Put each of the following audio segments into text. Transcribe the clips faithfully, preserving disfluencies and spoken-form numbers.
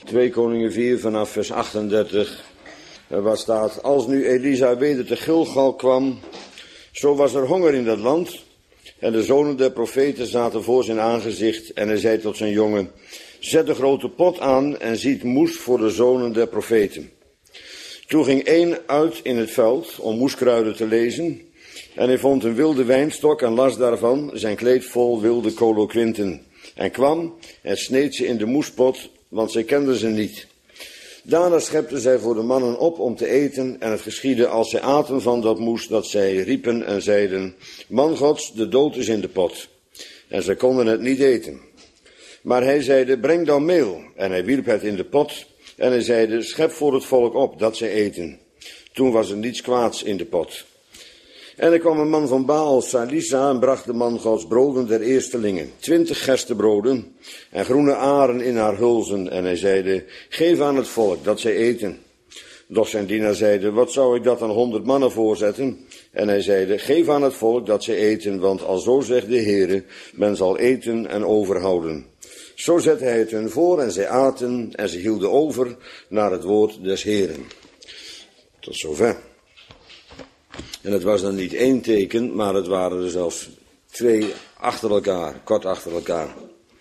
twee Koningen vier vanaf vers achtendertig, waar staat: Als nu Elisa weder te Gilgal kwam, zo was er honger in dat land, en de zonen der profeten zaten voor zijn aangezicht, en hij zei tot zijn jongen: Zet de grote pot aan en ziet moes voor de zonen der profeten. Toen ging één uit in het veld om moeskruiden te lezen, en hij vond een wilde wijnstok en las daarvan, zijn kleed vol wilde coloquinten, en kwam en sneed ze in de moespot, want zij kenden ze niet. Daarna schepten zij voor de mannen op om te eten, en het geschiedde als zij aten van dat moes, dat zij riepen en zeiden: Man Gods, de dood is in de pot. En zij konden het niet eten. Maar hij zeide: Breng dan meel. En hij wierp het in de pot, en hij zeide: Schep voor het volk op, dat zij eten. Toen was er niets kwaads in de pot. En er kwam een man van Baal, Salisa, en bracht de man Gods broden der eerstelingen, twintig gerstebroden en groene aren in haar hulzen. En hij zeide: Geef aan het volk, dat zij eten. Doch zijn dienaar zeide: Wat zou ik dat aan honderd mannen voorzetten? En hij zeide: Geef aan het volk, dat zij eten, want alzo zegt de Heere, men zal eten en overhouden. Zo zette hij het hun voor, en zij aten, en ze hielden over naar het woord des Heeren. Tot zover. En het was dan niet één teken, maar het waren er zelfs twee achter elkaar, kort achter elkaar.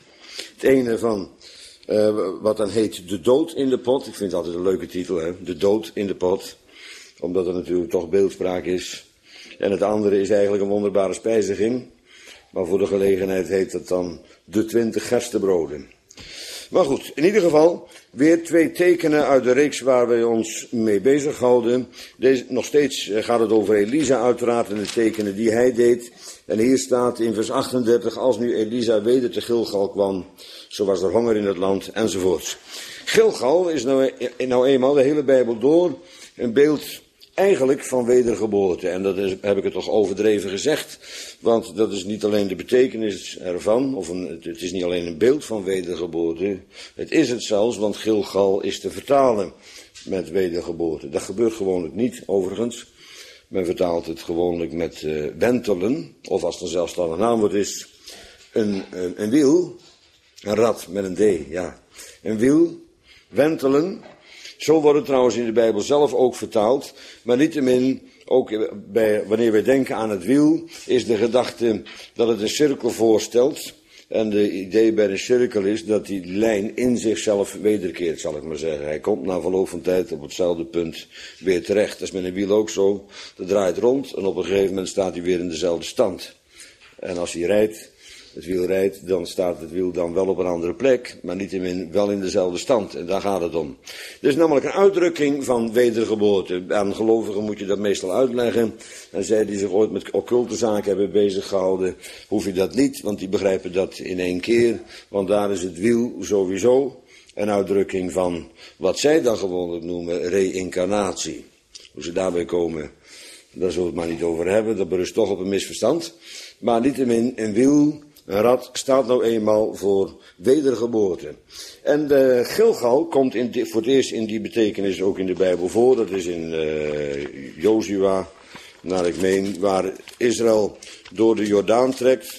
Het ene van, uh, wat dan heet de dood in de pot. Ik vind het altijd een leuke titel, hè? De dood in de pot. Omdat er natuurlijk toch beeldspraak is. En het andere is eigenlijk een wonderbare spijziging. Maar voor de gelegenheid heet het dan de twintig gerstebroden. Maar goed, in ieder geval weer twee tekenen uit de reeks waar wij ons mee bezighouden. Deze, nog steeds gaat het over Elisa uiteraard en de tekenen die hij deed. En hier staat in vers achtendertig: Als nu Elisa weder te Gilgal kwam, zo was er honger in het land, enzovoorts. Gilgal is nou, nou eenmaal de hele Bijbel door een beeld eigenlijk van wedergeboorte. En dat is, heb ik het toch overdreven gezegd. Want dat is niet alleen de betekenis ervan, of een, het is niet alleen een beeld van wedergeboorte. Het is het zelfs, want Gilgal is te vertalen met wedergeboorte. Dat gebeurt gewoonlijk niet, overigens. Men vertaalt het gewoonlijk met uh, wentelen, of als het een zelfstandig naamwoord is, een, een, een wiel, een rad met een D, ja. Een wiel, wentelen. Zo wordt het trouwens in de Bijbel zelf ook vertaald, maar niettemin, ook bij, wanneer wij denken aan het wiel, is de gedachte dat het een cirkel voorstelt. En de idee bij een cirkel is dat die lijn in zichzelf wederkeert, zal ik maar zeggen. Hij komt na verloop van tijd op hetzelfde punt weer terecht. Dat is met een wiel ook zo. Dat draait rond en op een gegeven moment staat hij weer in dezelfde stand. En als hij rijdt, het wiel rijdt, dan staat het wiel dan wel op een andere plek, maar niettemin wel in dezelfde stand. En daar gaat het om. Dit is namelijk een uitdrukking van wedergeboorte. Aan gelovigen moet je dat meestal uitleggen. En zij die zich ooit met occulte zaken hebben bezig gehouden, hoef je dat niet, want die begrijpen dat in één keer. Want daar is het wiel sowieso een uitdrukking van wat zij dan gewoonlijk noemen reïncarnatie. Hoe ze daarbij komen, daar zullen we het maar niet over hebben. Dat berust toch op een misverstand. Maar niettemin, een wiel, een rad, staat nou eenmaal voor wedergeboorte. En de Gilgal komt in, voor het eerst in die betekenis ook in de Bijbel voor. Dat is in uh, Jozua, naar ik meen, waar Israël door de Jordaan trekt.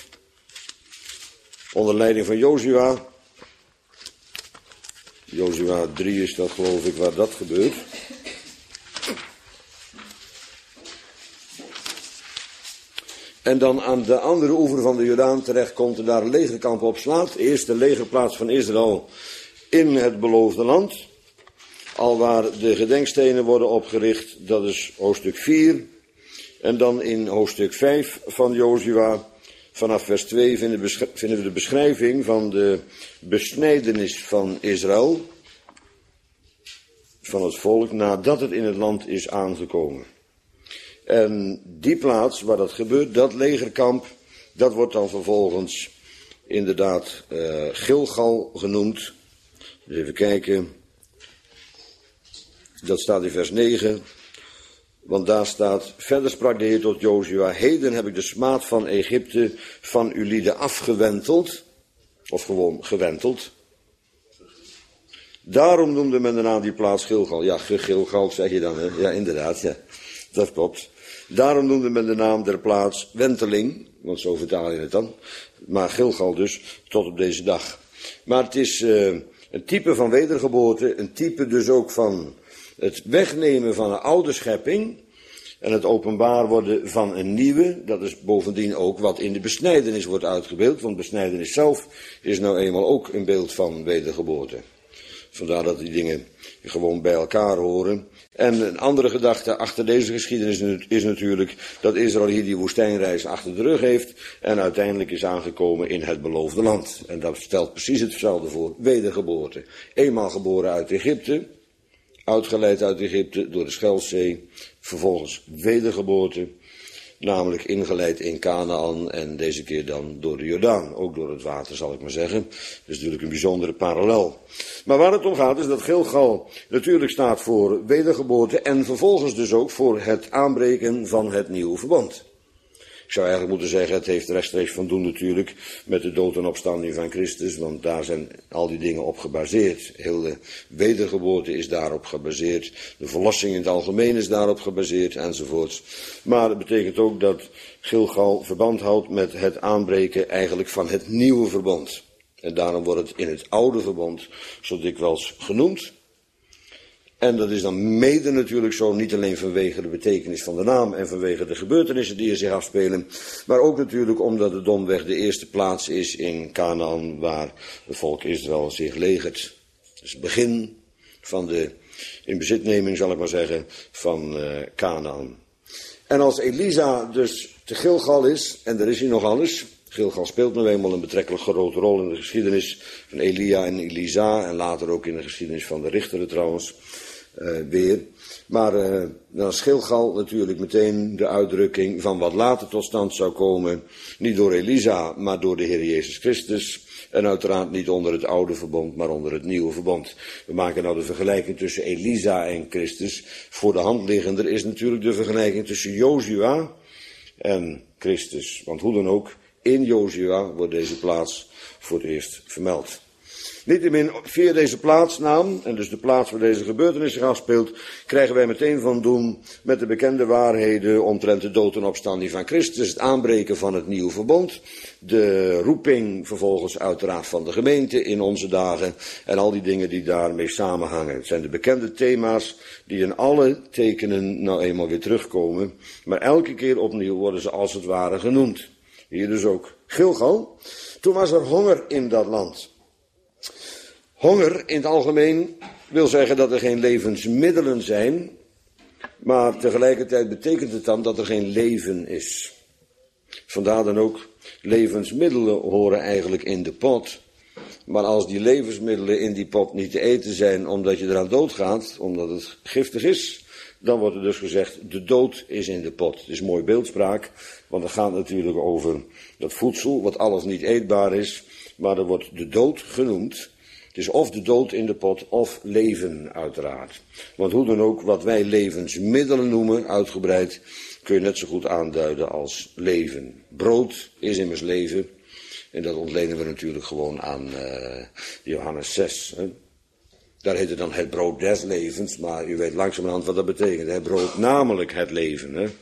Onder leiding van Jozua. Jozua drie is dat, geloof ik, waar dat gebeurt. En dan aan de andere oever van de Jordaan terecht komt en daar een legerkamp op slaat. De eerste legerplaats van Israël in het beloofde land. Alwaar de gedenkstenen worden opgericht, dat is hoofdstuk vier. En dan in hoofdstuk vijf van Jozua, vanaf vers twee, vinden we de beschrijving van de besnijdenis van Israël. Van het volk, nadat het in het land is aangekomen. En die plaats waar dat gebeurt, dat legerkamp, dat wordt dan vervolgens inderdaad uh, Gilgal genoemd. Dus even kijken. Dat staat in vers negen. Want daar staat: Verder sprak de Heer tot Jozua: Heden heb ik de smaad van Egypte van uw lieden afgewenteld. Of gewoon gewenteld. Daarom noemde men de naam die plaats Gilgal. Ja, Gilgal zeg je dan, hè? Ja, inderdaad, ja. Dat klopt. Daarom noemde men de naam der plaats Wenteling, want zo vertaal je het dan. Maar Gilgal dus, tot op deze dag. Maar het is uh, Een type van wedergeboorte, een type dus ook van het wegnemen van een oude schepping en het openbaar worden van een nieuwe. Dat is bovendien ook wat in de besnijdenis wordt uitgebeeld, want besnijdenis zelf is nou eenmaal ook een beeld van wedergeboorte. Vandaar dat die dingen gewoon bij elkaar horen. En een andere gedachte achter deze geschiedenis is natuurlijk dat Israël hier die woestijnreis achter de rug heeft en uiteindelijk is aangekomen in het beloofde land. En dat stelt precies hetzelfde voor, wedergeboorte. Eenmaal geboren uit Egypte, uitgeleid uit Egypte door de Schelfzee, vervolgens wedergeboorte, namelijk ingeleid in Kanaan en deze keer dan door de Jordaan, ook door het water zal ik maar zeggen. Dat is natuurlijk een bijzondere parallel. Maar waar het om gaat is dat Gilgal natuurlijk staat voor wedergeboorte en vervolgens dus ook voor het aanbreken van het nieuwe verbond. Ik zou eigenlijk moeten zeggen, het heeft rechtstreeks van doen natuurlijk met de dood en opstanding van Christus, want daar zijn al die dingen op gebaseerd. Heel de wedergeboorte is daarop gebaseerd, de verlossing in het algemeen is daarop gebaseerd enzovoorts. Maar het betekent ook dat Gilgal verband houdt met het aanbreken eigenlijk van het nieuwe verbond. En daarom wordt het in het oude verbond zo dikwijls genoemd. En dat is dan mede natuurlijk zo, niet alleen vanwege de betekenis van de naam en vanwege de gebeurtenissen die er zich afspelen, maar ook natuurlijk omdat het domweg de eerste plaats is in Kanaan waar het volk Israël zich legert. Het is het begin van de inbezitneming, zal ik maar zeggen, van uh, Kanaan. En als Elisa dus te Gilgal is, en daar is hij nog alles. Gilgal speelt nou eenmaal een betrekkelijk grote rol in de geschiedenis van Elia en Elisa en later ook in de geschiedenis van de richteren trouwens. Uh, weer. Maar uh, dan is Gilgal natuurlijk meteen de uitdrukking van wat later tot stand zou komen. Niet door Elisa, maar door de Heer Jezus Christus. En uiteraard niet onder het oude verbond, maar onder het nieuwe verbond. We maken nou de vergelijking tussen Elisa en Christus. Voor de hand liggender is natuurlijk de vergelijking tussen Jozua en Christus. Want hoe dan ook, in Jozua wordt deze plaats voor het eerst vermeld. Niettemin, via deze plaatsnaam, en dus de plaats waar deze gebeurtenis zich afspeelt, krijgen wij meteen van doen met de bekende waarheden omtrent de dood en opstanding van Christus, het aanbreken van het nieuwe verbond, de roeping vervolgens uiteraard van de gemeente in onze dagen en al die dingen die daarmee samenhangen. Het zijn de bekende thema's die in alle tekenen nou eenmaal weer terugkomen, maar elke keer opnieuw worden ze als het ware genoemd. Hier dus ook Gilgal. Toen was er honger in dat land. Honger in het algemeen wil zeggen dat er geen levensmiddelen zijn, maar tegelijkertijd betekent het dan dat er geen leven is. Vandaar dan ook, levensmiddelen horen eigenlijk in de pot, maar als die levensmiddelen in die pot niet te eten zijn omdat je eraan doodgaat, omdat het giftig is, dan wordt er dus gezegd, de dood is in de pot. Het is mooi beeldspraak, want het gaat natuurlijk over dat voedsel, wat alles niet eetbaar is, maar er wordt de dood genoemd. Het is of de dood in de pot, of leven uiteraard. Want hoe dan ook, wat wij levensmiddelen noemen, uitgebreid, kun je net zo goed aanduiden als leven. Brood is immers leven. En dat ontlenen we natuurlijk gewoon aan uh, Johannes zes. Hè. Daar heet het dan het brood des levens, maar u weet langzamerhand wat dat betekent. Het brood, namelijk het leven. Hè.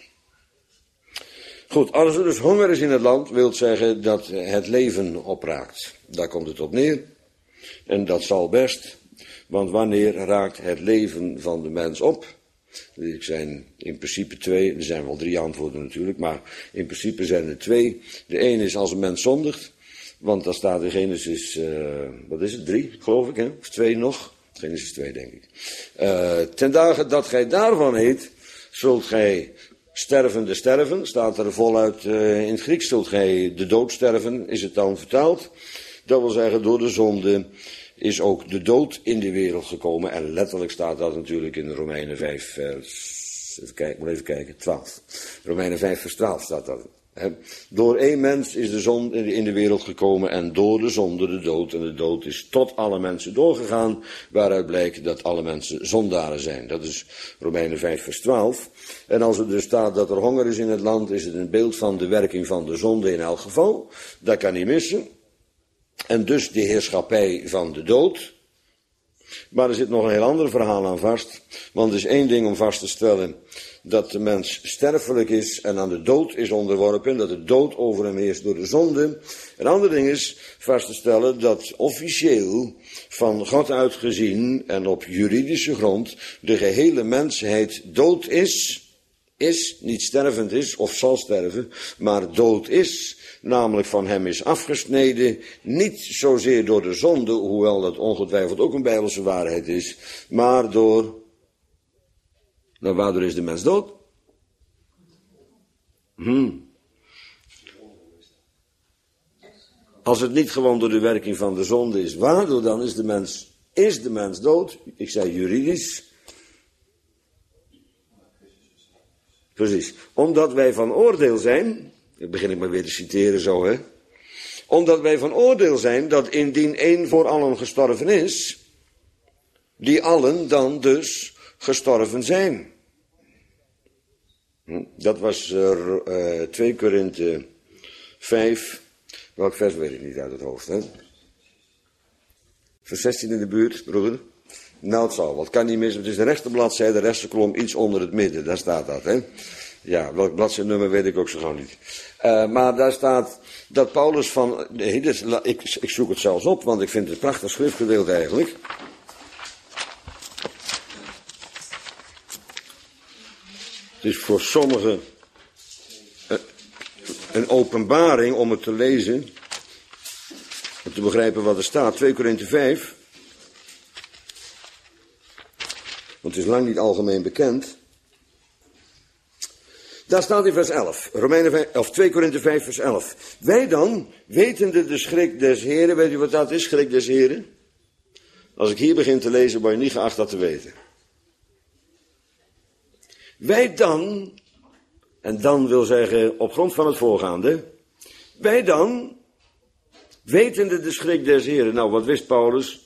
Goed, als er dus honger is in het land, wil het zeggen dat het leven opraakt. Daar komt het op neer. En dat zal best, want wanneer raakt het leven van de mens op? Er zijn in principe twee, er zijn wel drie antwoorden natuurlijk, maar in principe zijn er twee. De ene is als een mens zondigt, want daar staat in Genesis, uh, wat is het, drie geloof ik, hè? Of twee nog? Genesis twee denk ik. Uh, ten dagen dat gij daarvan eet, zult gij stervende sterven, staat er voluit uh, in het Grieks, zult gij de dood sterven, is het dan vertaald. Dat wil zeggen, door de zonde is ook de dood in de wereld gekomen. En letterlijk staat dat natuurlijk in Romeinen vijf, vers, even kijken, moet even kijken, twaalf. Romeinen vijf, vers twaalf staat dat. He. Door één mens is de zonde in de wereld gekomen en door de zonde de dood. En de dood is tot alle mensen doorgegaan, waaruit blijkt dat alle mensen zondaren zijn. Dat is Romeinen vijf, vers twaalf. En als er dus staat dat er honger is in het land, is het een beeld van de werking van de zonde in elk geval. Dat kan niet missen. En dus de heerschappij van de dood. Maar er zit nog een heel ander verhaal aan vast. Want het is één ding om vast te stellen dat de mens sterfelijk is en aan de dood is onderworpen. Dat de dood over hem heerst door de zonde. Een ander ding is vast te stellen dat officieel van God uitgezien en op juridische grond de gehele mensheid dood is. Is, niet stervend is of zal sterven, maar dood is. Namelijk van hem is afgesneden, niet zozeer door de zonde, hoewel dat ongetwijfeld ook een bijbelse waarheid is, maar door, nou waardoor is de mens dood? Hmm. Als het niet gewoon door de werking van de zonde is, waardoor dan is de mens, is de mens dood? Ik zei juridisch. Precies. Omdat wij van oordeel zijn, ik begin ik maar weer te citeren zo, hè. Omdat wij van oordeel zijn dat indien één voor allen gestorven is, die allen dan dus gestorven zijn. Hm, dat was er uh, twee Korinthe vijf, welk vers weet ik niet uit het hoofd, hè. Vers zestien in de buurt, broeder. Nou, het zal, wat kan niet mis. Het is de rechte bladzijde, de rechte kolom, iets onder het midden. Daar staat dat, hè. Ja, welk bladzijdenummer weet ik ook zo gauw niet. Uh, maar daar staat dat Paulus van... Nee, dus, ik, ik zoek het zelfs op, want ik vind het een prachtig schriftgedeelte eigenlijk. Het is voor sommigen uh, een openbaring om het te lezen. Om te begrijpen wat er staat. twee Korinthe vijf. Want het is lang niet algemeen bekend. Daar staat in vers elf. Romeinen vijf, of twee Korinthe vijf vers elf. Wij dan, wetende de schrik des Heren. Weet u wat dat is, schrik des Heren? Als ik hier begin te lezen, word je niet geacht dat te weten. Wij dan, en dan wil zeggen op grond van het voorgaande. Wij dan, wetende de schrik des Heren. Nou, wat wist Paulus?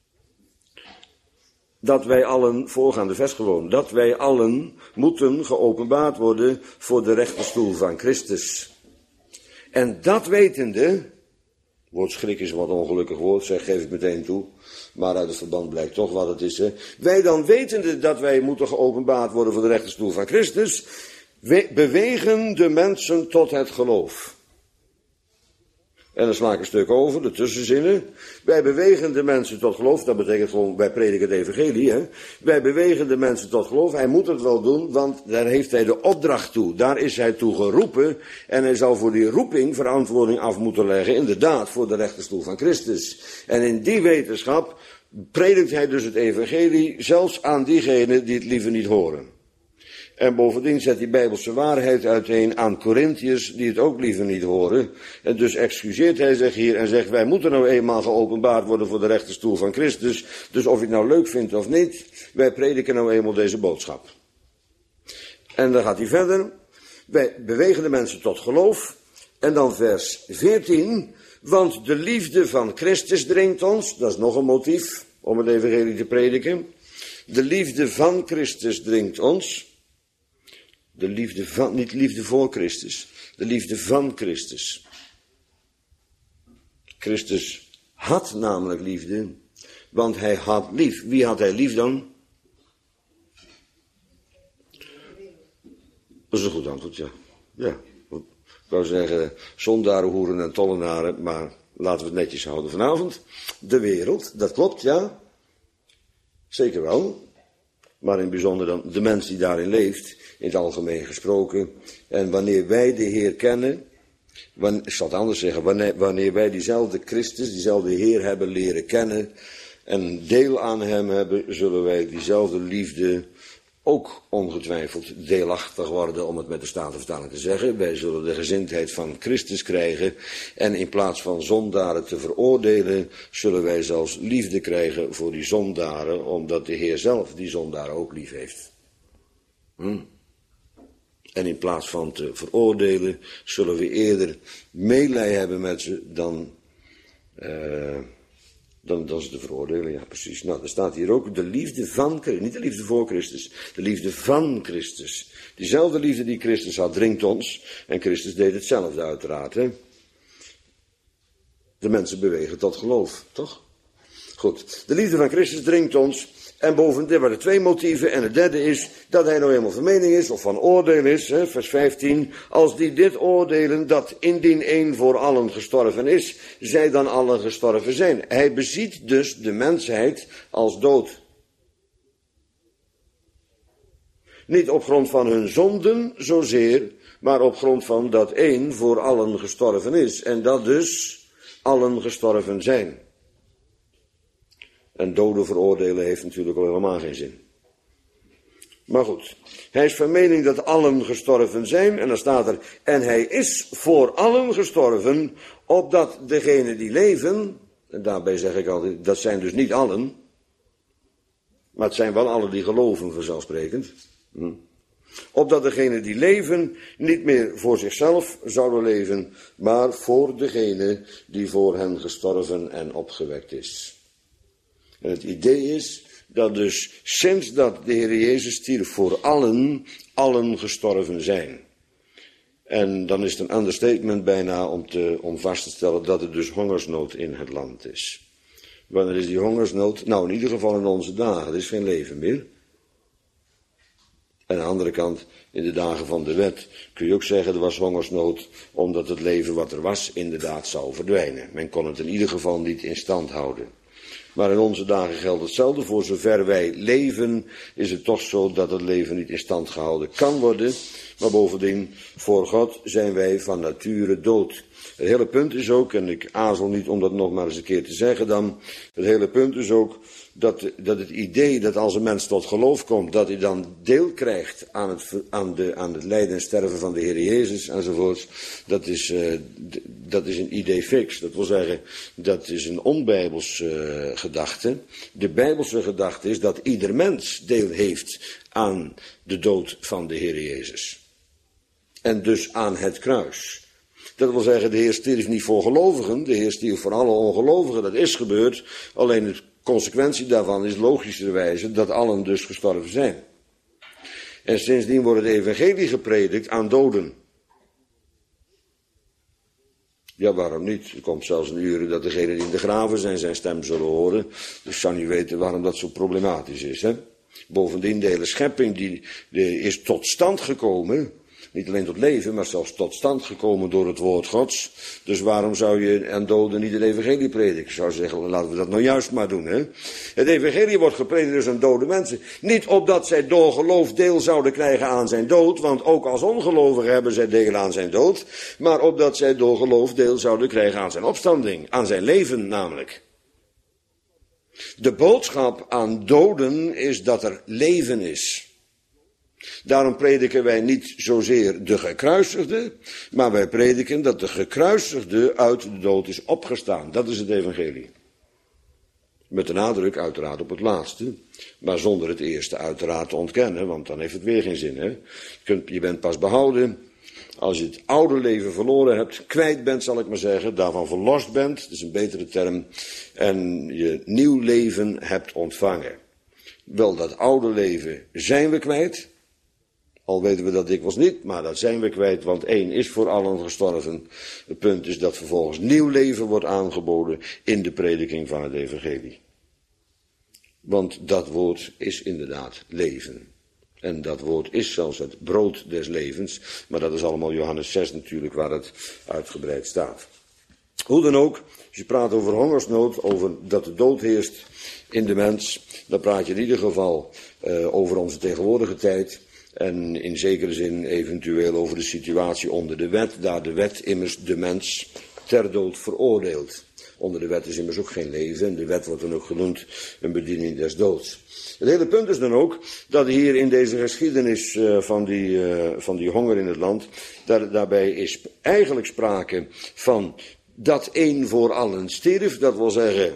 Dat wij allen, voorgaande vers gewoon, dat wij allen moeten geopenbaard worden voor de rechterstoel van Christus. En dat wetende, woord schrik is een wat ongelukkig woord, zeg, geef ik meteen toe, maar uit het verband blijkt toch wat het is. Hè. Wij dan wetende dat wij moeten geopenbaard worden voor de rechterstoel van Christus, bewegen de mensen tot het geloof. En dan sla ik een stuk over, de tussenzinnen. Wij bewegen de mensen tot geloof. Dat betekent gewoon, wij prediken het evangelie. Hè? Wij bewegen de mensen tot geloof. Hij moet het wel doen, want daar heeft hij de opdracht toe. Daar is hij toe geroepen. En hij zal voor die roeping verantwoording af moeten leggen. Inderdaad, voor de rechterstoel van Christus. En in die wetenschap predikt hij dus het evangelie. Zelfs aan diegenen die het liever niet horen. En bovendien zet die bijbelse waarheid uiteen aan Corinthiërs die het ook liever niet horen. En dus excuseert hij zich hier en zegt, wij moeten nou eenmaal geopenbaard worden voor de rechterstoel van Christus. Dus of je het nou leuk vindt of niet, wij prediken nou eenmaal deze boodschap. En dan gaat hij verder. Wij bewegen de mensen tot geloof. En dan vers veertien. Want de liefde van Christus dringt ons. Dat is nog een motief om het evangelie te prediken. De liefde van Christus dringt ons. De liefde van, niet liefde voor Christus, de liefde van Christus. Christus had namelijk liefde, want hij had lief. Wie had hij lief dan? Dat is een goed antwoord, ja. Ja, ik wou zeggen, zondaren, hoeren en tollenaren, maar laten we het netjes houden vanavond. De wereld, dat klopt, ja. Zeker wel. Maar in het bijzonder dan de mens die daarin leeft, in het algemeen gesproken. En wanneer wij de Heer kennen, wanneer, ik zal het anders zeggen, wanneer, wanneer wij diezelfde Christus, diezelfde Heer hebben leren kennen en deel aan hem hebben, zullen wij diezelfde liefde ook ongetwijfeld deelachtig worden, om het met de Statenvertaling te zeggen. Wij zullen de gezindheid van Christus krijgen en in plaats van zondaren te veroordelen, zullen wij zelfs liefde krijgen voor die zondaren, omdat de Heer zelf die zondaren ook lief heeft. Hm? En in plaats van te veroordelen, zullen we eerder meelij hebben met ze dan... Uh, Dan, dan is het te veroordelen, ja precies. Nou, er staat hier ook de liefde van Christus, niet de liefde voor Christus, de liefde van Christus. Diezelfde liefde die Christus had, dringt ons. En Christus deed hetzelfde uiteraard, hè. De mensen bewegen tot geloof, toch? Goed, de liefde van Christus dringt ons. En bovendien waren er twee motieven. En het derde is dat hij nou eenmaal van mening is, of van oordeel is, hè, vers vijftien. Als die dit oordelen, dat indien één voor allen gestorven is, zij dan allen gestorven zijn. Hij beziet dus de mensheid als dood. Niet op grond van hun zonden zozeer, maar op grond van dat één voor allen gestorven is. En dat dus allen gestorven zijn. En doden veroordelen heeft natuurlijk al helemaal geen zin. Maar goed, hij is van mening dat allen gestorven zijn. En dan staat er, en hij is voor allen gestorven, opdat degenen die leven, en daarbij zeg ik altijd, dat zijn dus niet allen, maar het zijn wel allen die geloven vanzelfsprekend. Hm. Opdat degenen die leven niet meer voor zichzelf zouden leven, maar voor degene die voor hen gestorven en opgewekt is. En het idee is dat dus sinds dat de Heer Jezus stierf voor allen, allen gestorven zijn. En dan is het een understatement bijna om, te, om vast te stellen dat er dus hongersnood in het land is. Wanneer is die hongersnood? Nou, in ieder geval in onze dagen. Er is geen leven meer. En aan de andere kant, in de dagen van de wet, kun je ook zeggen er was hongersnood, omdat het leven wat er was inderdaad zou verdwijnen. Men kon het in ieder geval niet in stand houden. Maar in onze dagen geldt hetzelfde. Voor zover wij leven, is het toch zo dat het leven niet in stand gehouden kan worden. Maar bovendien, voor God zijn wij van nature dood. Het hele punt is ook, en ik aarzel niet om dat nog maar eens een keer te zeggen dan. Het hele punt is ook dat, dat het idee dat als een mens tot geloof komt, dat hij dan deel krijgt aan het, aan de, aan het lijden en sterven van de Heer Jezus enzovoorts. Dat is, uh, dat is een idee fix. Dat wil zeggen, dat is een onbijbels uh, gedachte. De bijbelse gedachte is dat ieder mens deel heeft aan de dood van de Heer Jezus. En dus aan het kruis. Dat wil zeggen, de Heer stierf niet voor gelovigen, de Heer stierf voor alle ongelovigen, dat is gebeurd. Alleen de consequentie daarvan is logischerwijze dat allen dus gestorven zijn. En sindsdien wordt het evangelie gepredikt aan doden. Ja, waarom niet? Er komt zelfs een uur dat degenen die in de graven zijn zijn stem zullen horen. Dus ik zou niet weten waarom dat zo problematisch is, hè? Bovendien, de hele schepping die, die is tot stand gekomen. Niet alleen tot leven, maar zelfs tot stand gekomen door het woord Gods. Dus waarom zou je aan doden niet het evangelie prediken? Ik zou zeggen, laten we dat nou juist maar doen, hè. Het evangelie wordt gepredikt dus aan dode mensen. Niet opdat zij door geloof deel zouden krijgen aan zijn dood, want ook als ongelovigen hebben zij deel aan zijn dood. Maar opdat zij door geloof deel zouden krijgen aan zijn opstanding, aan zijn leven namelijk. De boodschap aan doden is dat er leven is. Daarom prediken wij niet zozeer de gekruisigde, maar wij prediken dat de gekruisigde uit de dood is opgestaan. Dat is het evangelie. Met de nadruk uiteraard op het laatste, maar zonder het eerste uiteraard te ontkennen, want dan heeft het weer geen zin. Hè? Je, kunt, je bent pas behouden als je het oude leven verloren hebt, kwijt bent zal ik maar zeggen, daarvan verlost bent, dat is een betere term, en je nieuw leven hebt ontvangen. Wel, dat oude leven zijn we kwijt. Al weten we dat dikwijls niet, maar dat zijn we kwijt, want één is voor allen gestorven. Het punt is dat vervolgens nieuw leven wordt aangeboden in de prediking van het evangelie. Want dat woord is inderdaad leven. En dat woord is zelfs het brood des levens, maar dat is allemaal Johannes zes natuurlijk, waar het uitgebreid staat. Hoe dan ook, als je praat over hongersnood, over dat de dood heerst in de mens, dan praat je in ieder geval uh, over onze tegenwoordige tijd. En in zekere zin eventueel over de situatie onder de wet, daar de wet immers de mens ter dood veroordeelt. Onder de wet is immers ook geen leven en de wet wordt dan ook genoemd een bediening des doods. Het hele punt is dan ook dat hier in deze geschiedenis uh, van, die, uh, van die honger in het land, daar, daarbij is eigenlijk sprake van dat één voor allen stierf, dat wil zeggen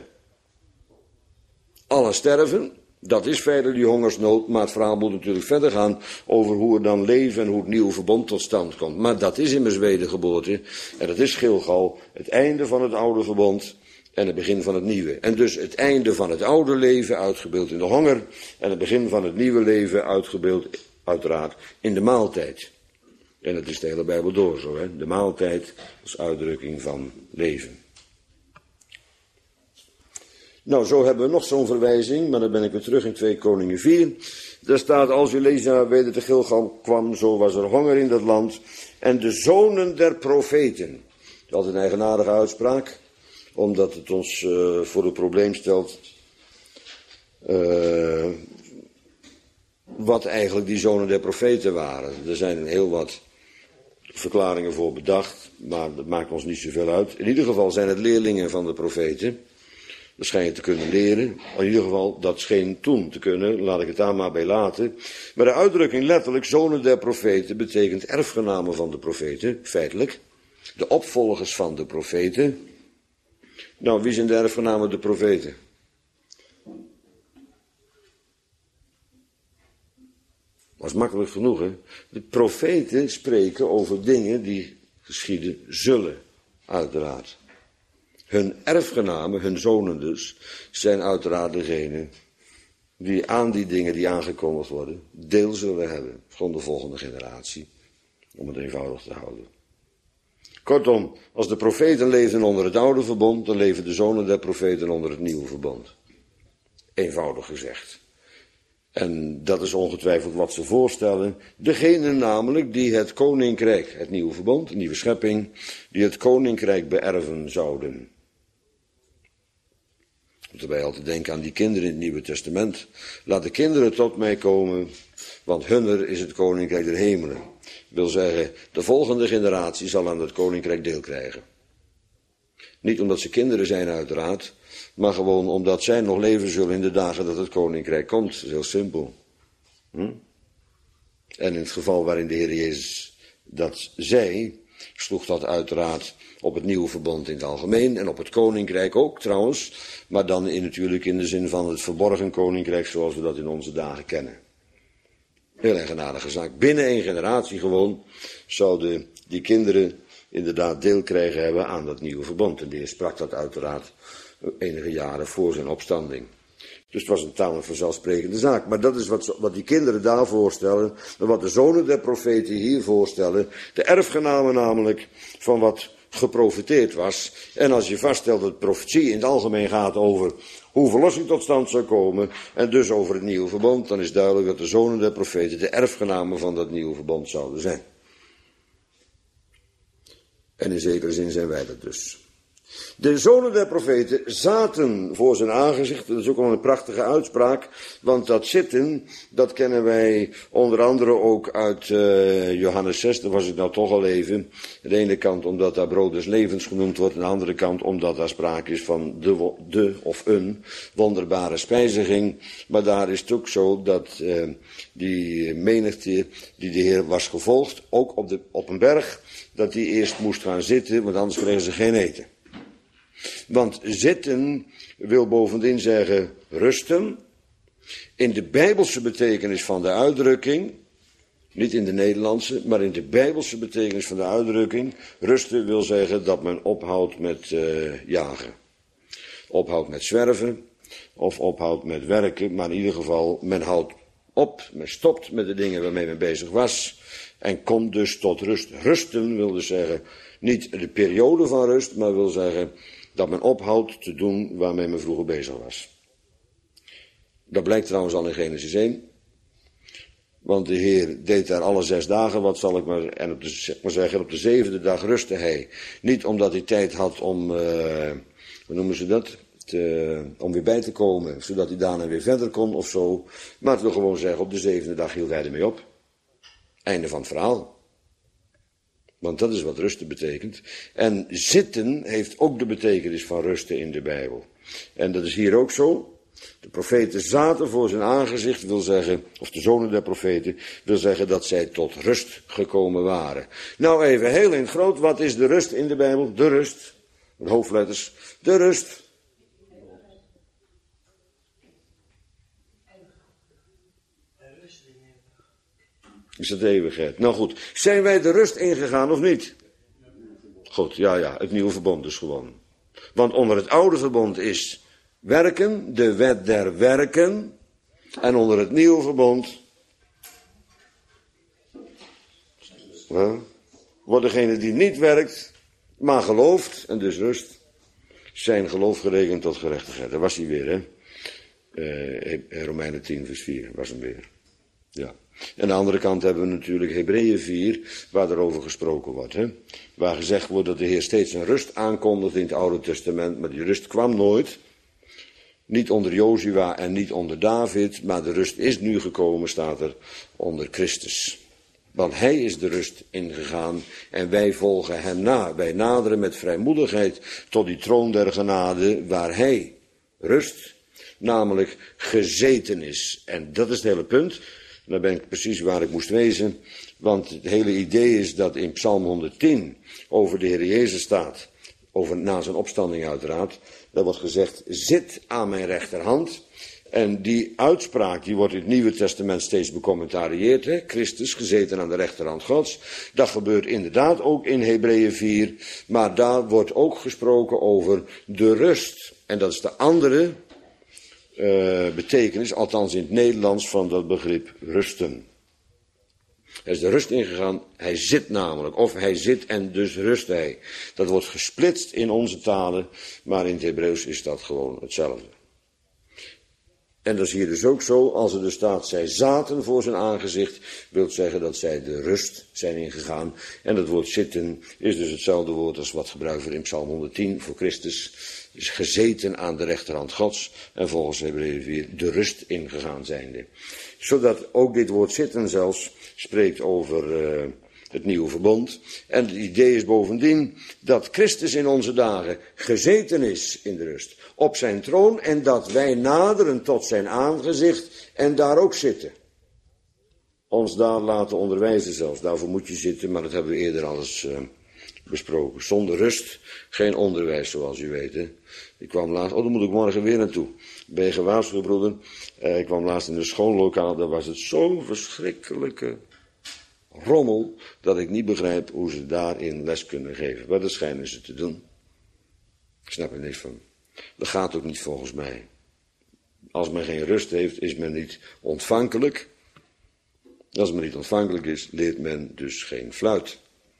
allen sterven. Dat is verder die hongersnood, maar het verhaal moet natuurlijk verder gaan over hoe er dan leven en hoe het nieuwe verbond tot stand komt. Maar dat is immers wedergeboorte en dat is Gilgal, het einde van het oude verbond en het begin van het nieuwe. En dus het einde van het oude leven uitgebeeld in de honger en het begin van het nieuwe leven uitgebeeld uiteraard in de maaltijd. En dat is de hele Bijbel door zo, hè? De maaltijd als uitdrukking van leven. Nou, zo hebben we nog zo'n verwijzing, maar dan ben ik weer terug in twee Koningen vier. Daar staat, als Elisa weder te Gilgal kwam, zo was er honger in dat land. En de zonen der profeten. Dat is altijd een eigenaardige uitspraak, omdat het ons uh, voor het probleem stelt uh, wat eigenlijk die zonen der profeten waren. Er zijn heel wat verklaringen voor bedacht, maar dat maakt ons niet zoveel uit. In ieder geval zijn het leerlingen van de profeten. Dat schijn je te kunnen leren. In ieder geval, dat scheen toen te kunnen. Laat ik het daar maar bij laten. Maar de uitdrukking letterlijk, zonen der profeten, betekent erfgenamen van de profeten, feitelijk. De opvolgers van de profeten. Nou, wie zijn de erfgenamen de profeten? Dat is makkelijk genoeg, hè. De profeten spreken over dingen die geschieden zullen, uiteraard. Hun erfgenamen, hun zonen dus, zijn uiteraard degenen die aan die dingen die aangekondigd worden, deel zullen hebben. Gewoon de volgende generatie, om het eenvoudig te houden. Kortom, als de profeten leefden onder het oude verbond, dan leven de zonen der profeten onder het nieuwe verbond. Eenvoudig gezegd. En dat is ongetwijfeld wat ze voorstellen. Degene namelijk die het koninkrijk, het nieuwe verbond, de nieuwe schepping, die het koninkrijk beërven zouden. Moeten wij altijd denken aan die kinderen in het Nieuwe Testament. Laat de kinderen tot mij komen, want hunner is het koninkrijk der hemelen. Wil zeggen, de volgende generatie zal aan het koninkrijk deel krijgen. Niet omdat ze kinderen zijn uiteraard, maar gewoon omdat zij nog leven zullen in de dagen dat het koninkrijk komt. Dat is heel simpel. Hm? En in het geval waarin de Heer Jezus dat zei, sloeg dat uiteraard op het nieuwe verbond in het algemeen en op het koninkrijk ook trouwens, maar dan in, natuurlijk in de zin van het verborgen koninkrijk zoals we dat in onze dagen kennen. Heel eigenaardige zaak. Binnen één generatie gewoon zouden die kinderen inderdaad deel krijgen hebben aan dat nieuwe verbond. En de Heer sprak dat uiteraard enige jaren voor zijn opstanding. Dus het was een tamelijk vanzelfsprekende zaak. Maar dat is wat, wat die kinderen daar voorstellen. En wat de zonen der profeten hier voorstellen. De erfgenamen namelijk van wat geprofeteerd was. En als je vaststelt dat profetie in het algemeen gaat over hoe verlossing tot stand zou komen. En dus over het nieuwe verbond. Dan is duidelijk dat de zonen der profeten de erfgenamen van dat nieuwe verbond zouden zijn. En in zekere zin zijn wij dat dus. De zonen der profeten zaten voor zijn aangezicht. Dat is ook wel een prachtige uitspraak. Want dat zitten, dat kennen wij onder andere ook uit uh, Johannes zes. Daar was ik nou toch al even. Aan de ene kant omdat daar brood des levens genoemd wordt. Aan de andere kant omdat daar sprake is van de, de of een wonderbare spijziging. Maar daar is het ook zo dat uh, die menigte die de Heer was gevolgd, ook op, de, op een berg, dat die eerst moest gaan zitten, want anders kregen ze geen eten. Want zitten wil bovendien zeggen rusten. In de Bijbelse betekenis van de uitdrukking, niet in de Nederlandse, maar in de Bijbelse betekenis van de uitdrukking, rusten wil zeggen dat men ophoudt met uh, jagen. Ophoudt met zwerven, of ophoudt met werken, maar in ieder geval, men houdt op, men stopt met de dingen waarmee men bezig was, en komt dus tot rust. Rusten wil dus zeggen, niet de periode van rust, maar wil zeggen dat men ophoudt te doen waarmee men vroeger bezig was. Dat blijkt trouwens al in Genesis één. Want de Heer deed daar alle zes dagen, wat zal ik maar, en op de, zeg maar zeggen, op de zevende dag rustte hij. Niet omdat hij tijd had om, uh, hoe noemen ze dat, te, om weer bij te komen, zodat hij daarna weer verder kon of zo. Maar het wil gewoon zeggen, op de zevende dag hield hij ermee op. Einde van het verhaal. Want dat is wat rusten betekent. En zitten heeft ook de betekenis van rusten in de Bijbel. En dat is hier ook zo. De profeten zaten voor zijn aangezicht, wil zeggen, of de zonen der profeten, wil zeggen dat zij tot rust gekomen waren. Nou even heel in het groot, wat is de rust in de Bijbel? De rust, de hoofdletters, de rust. Is dat eeuwigheid? Nou goed, zijn wij de rust ingegaan of niet? Goed, ja, ja, het nieuwe verbond dus gewoon. Want onder het oude verbond is werken, de wet der werken. En onder het nieuwe verbond ja, wordt degene die niet werkt, maar gelooft, en dus rust, zijn geloof gerekend tot gerechtigheid. Daar was hij weer, hè. Uh, Romeinen tien vers vier was hem weer. Ja. En aan de andere kant hebben we natuurlijk Hebreeën vier, waar erover gesproken wordt. Hè? Waar gezegd wordt dat de Heer steeds een rust aankondigt in het Oude Testament, maar die rust kwam nooit. Niet onder Jozua en niet onder David, maar de rust is nu gekomen, staat er, onder Christus. Want hij is de rust ingegaan en wij volgen hem na. Wij naderen met vrijmoedigheid tot die troon der genade waar hij rust, namelijk gezeten is. En dat is het hele punt. Dan ben ik precies waar ik moest wezen. Want het hele idee is dat in Psalm honderdtien over de Heer Jezus staat. Over na zijn opstanding uiteraard. Daar wordt gezegd, zit aan mijn rechterhand. En die uitspraak die wordt in het Nieuwe Testament steeds becommentarieerd. Hè? Christus gezeten aan de rechterhand Gods. Dat gebeurt inderdaad ook in Hebreeën vier. Maar daar wordt ook gesproken over de rust. En dat is de andere Uh, betekenis, althans in het Nederlands, van dat begrip rusten. Er is de rust ingegaan, hij zit namelijk, of hij zit en dus rust hij. Dat wordt gesplitst in onze talen, maar in het Hebreeuws is dat gewoon hetzelfde. En dat is hier dus ook zo, als er dus staat, zij zaten voor zijn aangezicht, wil zeggen dat zij de rust zijn ingegaan. En het woord zitten is dus hetzelfde woord als wat gebruikt wordt in Psalm honderdtien voor Christus. Is gezeten aan de rechterhand Gods en volgens Hebreeën vier de rust ingegaan zijnde. Zodat ook dit woord zitten zelfs spreekt over uh, het nieuwe verbond. En het idee is bovendien dat Christus in onze dagen gezeten is in de rust op zijn troon en dat wij naderen tot zijn aangezicht en daar ook zitten. Ons daar laten onderwijzen zelfs, daarvoor moet je zitten, maar dat hebben we eerder al eens uh, besproken. Zonder rust geen onderwijs, zoals u weet. Hè. Ik kwam laatst, oh, daar moet ik morgen weer naartoe. Ben je gewaarschuwd, broeder? Uh, ik kwam laatst in een schoollokaal, daar was het zo'n verschrikkelijke rommel, dat ik niet begrijp hoe ze daarin les kunnen geven. Maar dat schijnen ze te doen. Ik snap er niks van. Dat gaat ook niet volgens mij. Als men geen rust heeft, is men niet ontvankelijk. Als men niet ontvankelijk is, leert men dus geen fluit.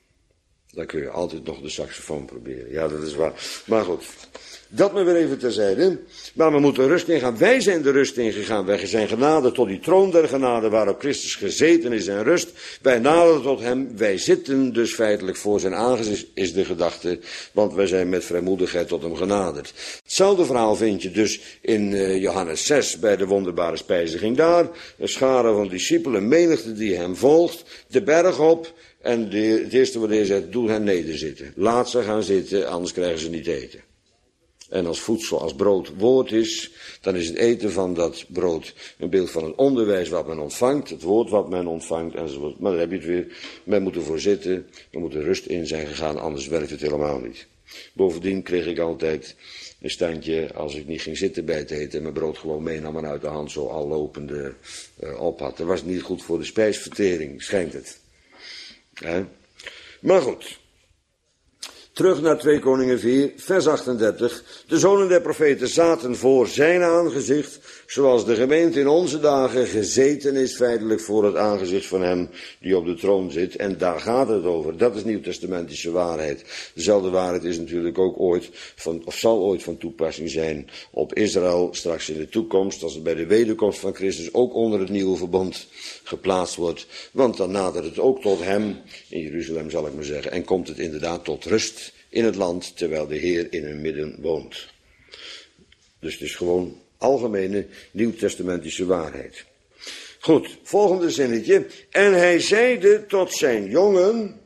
Dan kun je altijd nog de saxofoon proberen. Ja, dat is waar. Maar goed, dat maar weer even terzijde. Maar we moeten rust ingaan. Wij zijn de rust ingegaan. Wij zijn genade tot die troon der genade waarop Christus gezeten is en rust. Wij naderen tot hem. Wij zitten dus feitelijk voor zijn aangezicht, is de gedachte. Want wij zijn met vrijmoedigheid tot hem genaderd. Hetzelfde verhaal vind je dus in uh, Johannes zes bij de wonderbare spijziging daar. Een schare van discipelen, een menigte die hem volgt. De berg op. En de, het eerste wat hij zegt, doe hen nederzitten. Laat ze gaan zitten, anders krijgen ze niet eten. En als voedsel, als brood woord is, dan is het eten van dat brood een beeld van het onderwijs wat men ontvangt, het woord wat men ontvangt enzovoort. Maar dan heb je het weer, men moet ervoor zitten, er moet er rust in zijn gegaan, anders werkt het helemaal niet. Bovendien kreeg ik altijd een standje, als ik niet ging zitten bij het eten en mijn brood gewoon meenam en uit de hand zo al lopende uh, op had. Dat was niet goed voor de spijsvertering, schijnt het. He? Maar goed, terug naar twee Koningen vier, vers achtendertig. De zonen der profeten zaten voor zijn aangezicht, zoals de gemeente in onze dagen gezeten is feitelijk voor het aangezicht van hem die op de troon zit. En daar gaat het over, dat is nieuwtestamentische waarheid. Dezelfde waarheid is natuurlijk ook ooit, van, of zal ooit van toepassing zijn op Israël straks in de toekomst, als het bij de wederkomst van Christus ook onder het nieuwe verbond geplaatst wordt. Want dan nadert het ook tot hem, in Jeruzalem zal ik maar zeggen, en komt het inderdaad tot rust in het land, terwijl de Heer in hun midden woont. Dus het is gewoon algemene nieuwtestamentische waarheid. Goed, volgende zinnetje. En hij zeide tot zijn jongen.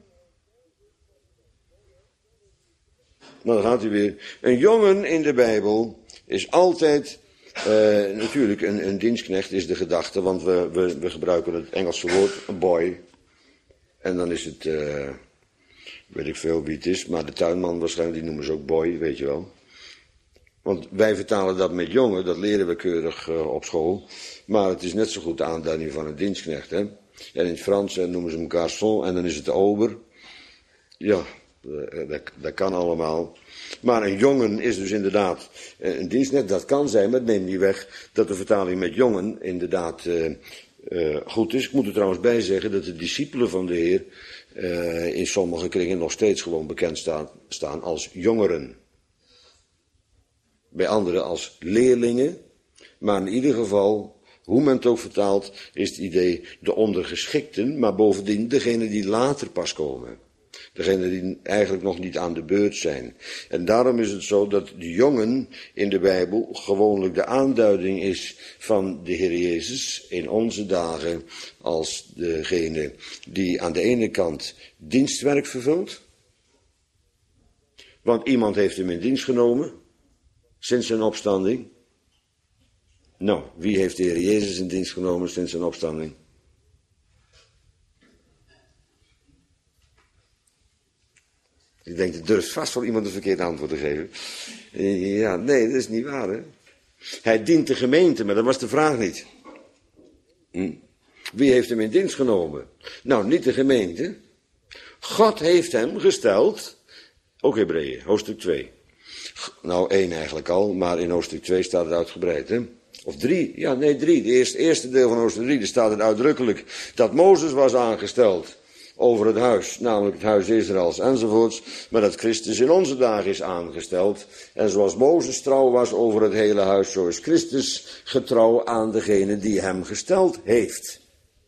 Nou, dan gaat hij weer. Een jongen in de Bijbel is altijd, uh, natuurlijk een, een dienstknecht is de gedachte, want we, we, we gebruiken het Engelse woord boy. En dan is het, uh, weet ik veel wie het is, maar de tuinman waarschijnlijk, die noemen ze ook boy, weet je wel. Want wij vertalen dat met jongen, dat leren we keurig uh, op school. Maar het is net zo goed de aanduiding van een dienstknecht, hè. En in het Frans uh, noemen ze hem garçon en dan is het de ober. Ja, uh, dat, dat kan allemaal. Maar een jongen is dus inderdaad uh, een dienstknecht, dat kan zijn, maar het neemt niet weg dat de vertaling met jongen inderdaad uh, uh, goed is. Ik moet er trouwens bij zeggen dat de discipelen van de Heer uh, in sommige kringen nog steeds gewoon bekend staan, staan als jongeren. bij anderen als leerlingen. Maar in ieder geval, hoe men het ook vertaalt, is het idee de ondergeschikten, maar bovendien degene die later pas komen. Degene die eigenlijk nog niet aan de beurt zijn. En daarom is het zo dat de jongen in de Bijbel gewoonlijk de aanduiding is van de Heer Jezus in onze dagen als degene die aan de ene kant dienstwerk vervult. Want iemand heeft hem in dienst genomen sinds zijn opstanding. Nou, wie heeft de Heer Jezus in dienst genomen sinds zijn opstanding? Ik denk, er durft vast wel iemand een verkeerd antwoord te geven. Ja, nee, dat is niet waar, hè. Hij dient de gemeente, maar dat was de vraag niet. Hm. Wie heeft hem in dienst genomen? Nou, niet de gemeente. God heeft hem gesteld, ook Hebreeën, hoofdstuk twee. Nou, één eigenlijk al, maar in hoofdstuk twee staat het uitgebreid, hè. Of drie, ja, nee, drie. De eerste, eerste deel van hoofdstuk drie, daar staat het uitdrukkelijk dat Mozes was aangesteld over het huis, namelijk het huis Israëls enzovoorts, maar dat Christus in onze dagen is aangesteld. En zoals Mozes trouw was over het hele huis, zo is Christus getrouw aan degene die hem gesteld heeft.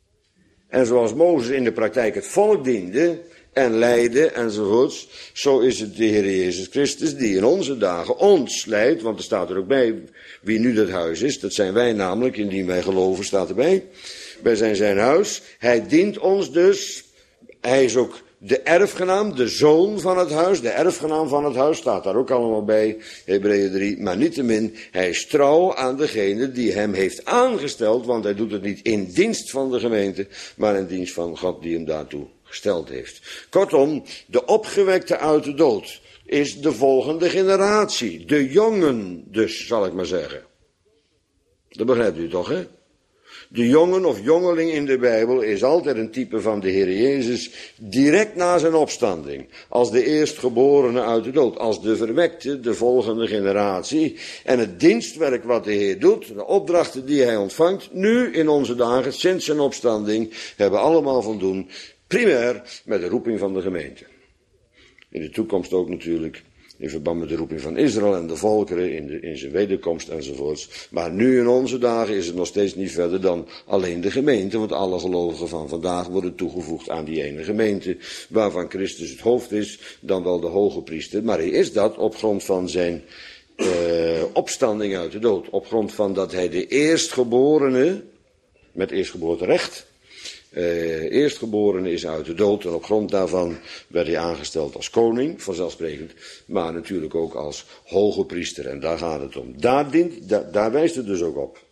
En zoals Mozes in de praktijk het volk diende en leidde enzovoorts, zo is het de Heer Jezus Christus die in onze dagen ons leidt, want er staat er ook bij wie nu dat huis is, dat zijn wij namelijk, indien wij geloven staat erbij. Wij zijn zijn huis, hij dient ons dus. Hij is ook de erfgenaam, de zoon van het huis. De erfgenaam van het huis staat daar ook allemaal bij, Hebreeën drie. Maar niettemin, hij is trouw aan degene die hem heeft aangesteld. Want hij doet het niet in dienst van de gemeente, maar in dienst van God die hem daartoe gesteld heeft. Kortom, de opgewekte uit de dood is de volgende generatie. De jongen dus, zal ik maar zeggen. Dat begrijpt u toch, hè? De jongen of jongeling in de Bijbel is altijd een type van de Heer Jezus direct na zijn opstanding. Als de eerstgeborene uit de dood. Als de verwekte, de volgende generatie. En het dienstwerk wat de Heer doet, de opdrachten die hij ontvangt, nu in onze dagen, sinds zijn opstanding, hebben allemaal van doen, primair met de roeping van de gemeente. In de toekomst ook natuurlijk. In verband met de roeping van Israël en de volkeren in, de, in zijn wederkomst enzovoorts. Maar nu in onze dagen is het nog steeds niet verder dan alleen de gemeente. Want alle gelovigen van vandaag worden toegevoegd aan die ene gemeente. Waarvan Christus het hoofd is, dan wel de hoge priester. Maar hij is dat op grond van zijn uh, opstanding uit de dood. Op grond van dat hij de eerstgeborene, met eerstgeboorterecht, Uh, eerstgeboren is uit de dood en op grond daarvan werd hij aangesteld als koning, vanzelfsprekend, maar natuurlijk ook als hoge priester. En daar gaat het om. Daar, dient, da, daar wijst het dus ook op.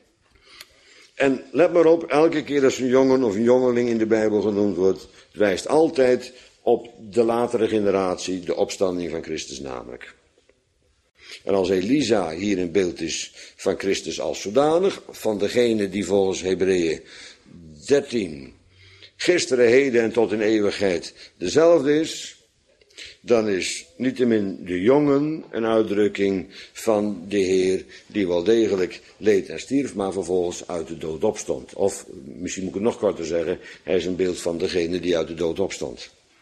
En let maar op, elke keer als een jongen of een jongeling in de Bijbel genoemd wordt, het wijst altijd op de latere generatie, de opstanding van Christus namelijk. En als Elisa hier in beeld is van Christus als zodanig, van degene die volgens Hebreeën dertien, gisteren, heden en tot in eeuwigheid dezelfde is, dan is niettemin de jongen een uitdrukking van de Heer die wel degelijk leed en stierf, maar vervolgens uit de dood opstond. Of, misschien moet ik het nog korter zeggen, hij is een beeld van degene die uit de dood opstond.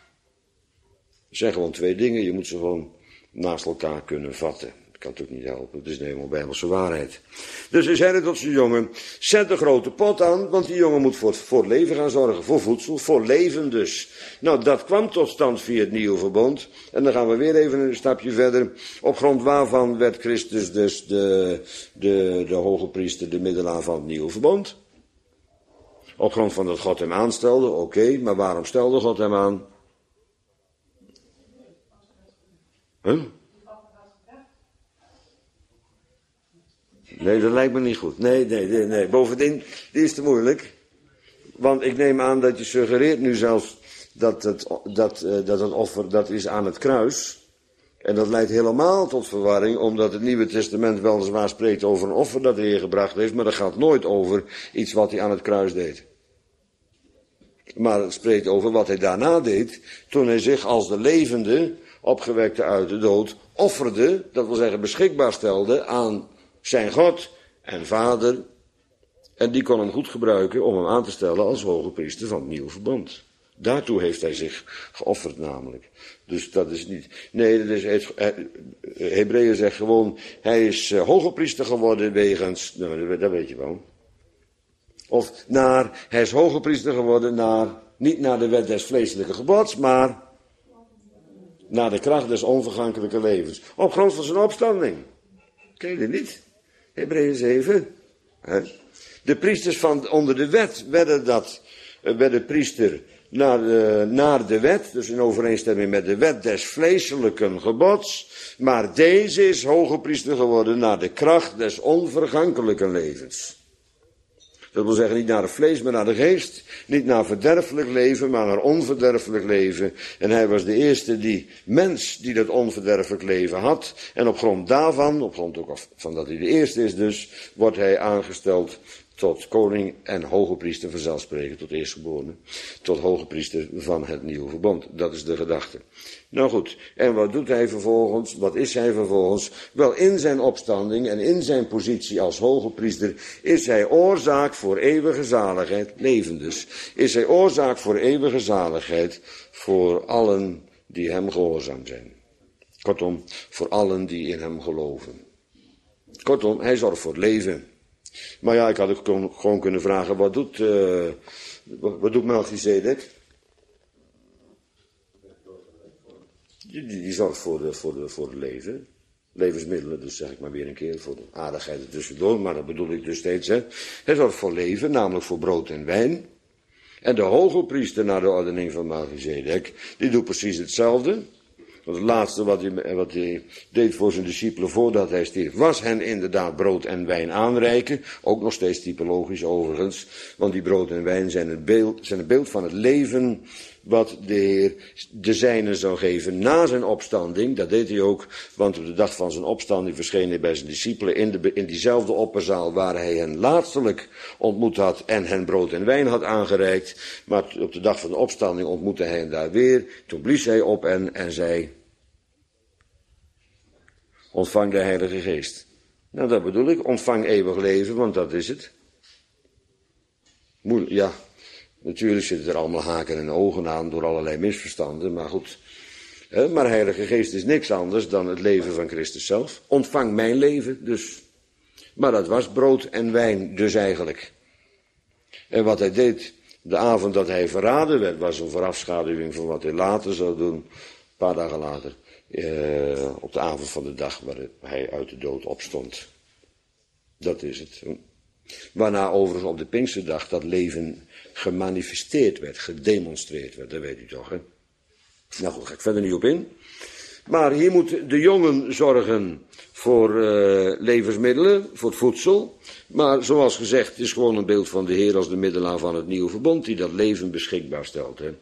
Dat zijn gewoon twee dingen, je moet ze gewoon naast elkaar kunnen vatten. Ik kan het ook niet helpen, het is helemaal bijbelse waarheid. Dus hij zei tot zijn jongen, zet de grote pot aan, want die jongen moet voor, voor leven gaan zorgen, voor voedsel, voor leven dus. Nou, dat kwam tot stand via het nieuwe verbond. En dan gaan we weer even een stapje verder. Op grond waarvan werd Christus dus de, de, de hoge priester, de middelaar van het nieuwe verbond. Op grond van dat God hem aanstelde, oké, okay, maar waarom stelde God hem aan? Huh? Nee, dat lijkt me niet goed. Nee, nee, nee, nee. Bovendien, die is te moeilijk. Want ik neem aan dat je suggereert nu zelfs dat het, dat, uh, dat het offer, dat is aan het kruis. En dat leidt helemaal tot verwarring, omdat het Nieuwe Testament weliswaar spreekt over een offer dat de Heer gebracht heeft, maar dat gaat nooit over iets wat hij aan het kruis deed. Maar het spreekt over wat hij daarna deed, toen hij zich als de levende, opgewekte uit de dood, offerde, dat wil zeggen beschikbaar stelde aan zijn God en Vader, en die kon hem goed gebruiken om hem aan te stellen als hoge priester van het nieuwe verbond. Daartoe heeft hij zich geofferd namelijk. Dus dat is niet... Nee, dat is het, Hebreeën zegt gewoon, hij is uh, hoge priester geworden wegens... Nou, dat weet je wel. Of naar, hij is hoge priester geworden naar... Niet naar de wet des vleeselijke gebods, maar... naar de kracht des onvergankelijke levens. Op grond van zijn opstanding. Ken je dit niet? Hebreeën zeven. Hè? De priesters van onder de wet werden dat... werden priester... Naar de, naar de wet, dus in overeenstemming met de wet des vleeselijken gebods. Maar deze is hoge priester geworden naar de kracht des onvergankelijke levens. Dat wil zeggen niet naar het vlees, maar naar de geest. Niet naar verderfelijk leven, maar naar onverderfelijk leven. En hij was de eerste die mens die dat onverderfelijk leven had. En op grond daarvan, op grond ook van dat hij de eerste is dus, wordt hij aangesteld tot koning en hoge priester, vanzelfsprekend tot eerstgeborene, tot hoge priester van het nieuwe verbond. Dat is de gedachte. Nou goed, en wat doet hij vervolgens? Wat is hij vervolgens? Wel, in zijn opstanding en in zijn positie als hoge priester is hij oorzaak voor eeuwige zaligheid, leven dus, is hij oorzaak voor eeuwige zaligheid voor allen die hem gehoorzaam zijn. Kortom, voor allen die in hem geloven. Kortom, hij zorgt voor het leven. Maar ja, ik had ook gewoon kunnen vragen, wat doet, uh, wat doet Melchizedek? Die, die, die zorgt voor, de, voor, de, voor het leven. Levensmiddelen, dus zeg ik maar weer een keer, voor de aardigheid er tussendoor, maar dat bedoel ik dus steeds, hè. Hij zorgt voor leven, namelijk voor brood en wijn. En de hoge priester naar de ordening van Melchizedek, die doet precies hetzelfde. Want het laatste wat hij, wat hij deed voor zijn discipelen voordat hij stierf, was hen inderdaad brood en wijn aanreiken. Ook nog steeds typologisch overigens. Want die brood en wijn zijn het beeld, zijn het beeld van het leven wat de Heer de zijnen zou geven na zijn opstanding. Dat deed hij ook, want op de dag van zijn opstanding verscheen hij bij zijn discipelen in, de, in diezelfde opperzaal waar hij hen laatstelijk ontmoet had en hen brood en wijn had aangereikt. Maar op de dag van de opstanding ontmoette hij hen daar weer. Toen blies hij op en, en zei: ontvang de Heilige Geest. Nou, dat bedoel ik. Ontvang eeuwig leven, want dat is het. Moeilijk, ja. Natuurlijk zitten er allemaal haken en ogen aan door allerlei misverstanden, maar goed. Maar de Heilige Geest is niks anders dan het leven van Christus zelf. Ontvang mijn leven, dus. Maar dat was brood en wijn, dus eigenlijk. En wat hij deed, de avond dat hij verraden werd, was een voorafschaduwing van wat hij later zou doen. Een paar dagen later. Uh, op de avond van de dag waar hij uit de dood opstond. Dat is het. Waarna overigens op de Pinksterdag dat leven gemanifesteerd werd, gedemonstreerd werd. Dat weet u toch, hè? Nou goed, ga ik verder niet op in. Maar hier moeten de jongen zorgen voor uh, levensmiddelen, voor het voedsel. Maar zoals gezegd, het is gewoon een beeld van de Heer als de middelaar van het nieuwe verbond, die dat leven beschikbaar stelt, hè?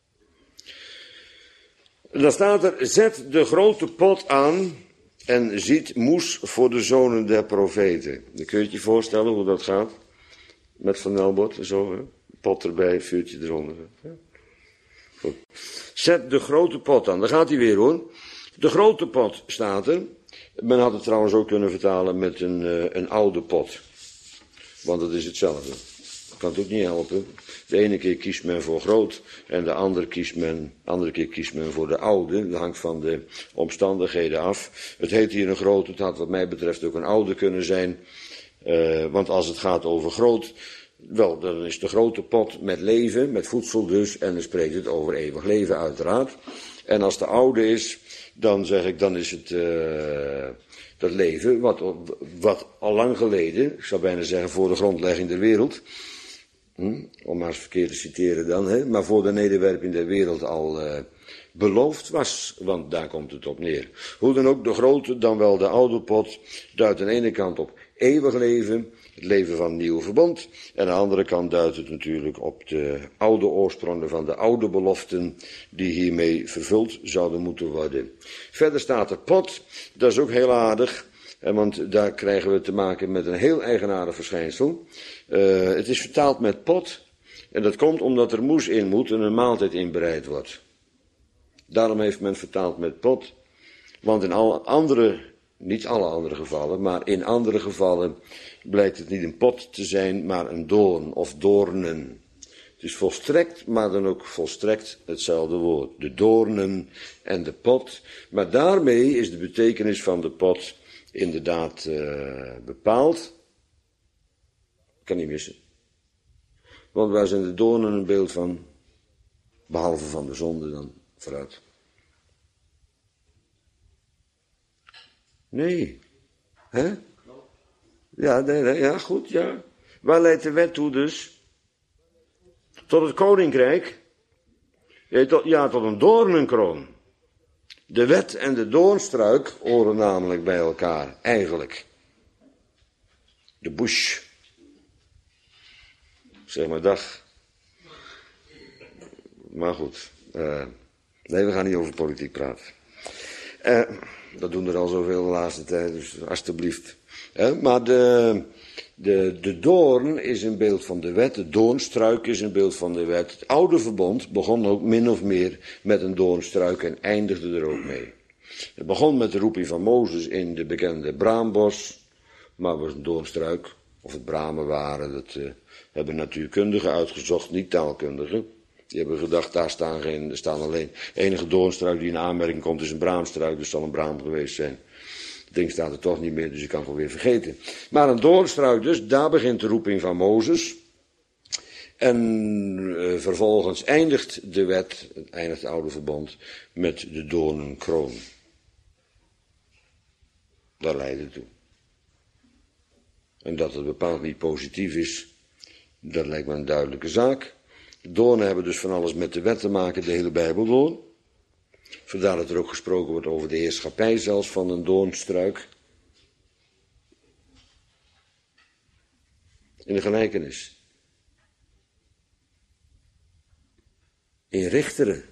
Dan staat er: zet de grote pot aan en ziet moes voor de zonen der profeten. Dan kun je je voorstellen hoe dat gaat. Met Van Nelbot en zo, hè? Pot erbij, vuurtje eronder. Hè? Goed. Zet de grote pot aan. Daar gaat hij weer, hoor. De grote pot staat er. Men had het trouwens ook kunnen vertalen met een, uh, een oude pot. Want het is hetzelfde. Kan het ook niet helpen. De ene keer kiest men voor groot en de andere, kiest men, andere keer kiest men voor de oude. Dat hangt van de omstandigheden af. Het heet hier een groot, het had wat mij betreft ook een oude kunnen zijn. Uh, want als het gaat over groot, wel, dan is de grote pot met leven, met voedsel dus, en dan spreekt het over eeuwig leven uiteraard. En als de oude is, dan zeg ik, dan is het uh, dat leven, wat, wat al lang geleden, ik zou bijna zeggen voor de grondlegging der wereld, hm, om maar eens verkeerd te citeren dan, hè, maar voor de nederwerping der wereld al uh, beloofd was, want daar komt het op neer. Hoe dan ook, de grote, dan wel de oude pot, duidt aan de ene kant op eeuwig leven, het leven van het nieuwe verbond. En aan de andere kant duidt het natuurlijk op de oude oorsprongen van de oude beloften die hiermee vervuld zouden moeten worden. Verder staat er pot, dat is ook heel aardig, want daar krijgen we te maken met een heel eigenaardig verschijnsel. Uh, het is vertaald met pot en dat komt omdat er moes in moet en een maaltijd in bereid wordt. Daarom heeft men vertaald met pot, want in alle andere, niet alle andere gevallen, maar in andere gevallen blijkt het niet een pot te zijn, maar een doorn of doornen. Het Het is volstrekt, maar dan ook volstrekt hetzelfde woord. De doornen en de pot. Maar daarmee is de betekenis van de pot inderdaad uh, bepaald. Kan niet missen. Want waar zijn de doornen een beeld van? Behalve van de zonde dan, vooruit. Nee. Hè? Ja, nee, nee, ja, goed, ja. Waar leidt de wet toe dus? Tot het koninkrijk? Ja, tot, ja, tot een doornenkroon. De wet en de doornstruik horen namelijk bij elkaar, eigenlijk. De bush. Zeg maar dag. Maar goed. Uh, nee, we gaan niet over politiek praten. Uh, dat doen er al zoveel de laatste tijd, dus alstublieft. Uh, maar de, de, de doorn is een beeld van de wet. De doornstruik is een beeld van de wet. Het oude verbond begon ook min of meer met een doornstruik en eindigde er ook mee. Het begon met de roeping van Mozes in de bekende braambos. Maar was een doornstruik. Of het bramen waren, dat uh, hebben natuurkundigen uitgezocht, niet taalkundigen. Die hebben gedacht, daar staan, geen, er staan alleen, de enige doornstruik die in aanmerking komt is een braamstruik, dus zal een braam geweest zijn. Het ding staat er toch niet meer, dus ik kan het wel weer vergeten. Maar een doornstruik dus, daar begint de roeping van Mozes. En uh, vervolgens eindigt de wet, eindigt het oude verbond, met de doornenkroon. Daar leidt het toe. En dat het bepaald niet positief is, dat lijkt me een duidelijke zaak. De doornen hebben dus van alles met de wet te maken, de hele Bijbel door. Vandaar dat er ook gesproken wordt over de heerschappij zelfs van een doornstruik. In de gelijkenis. In Richteren.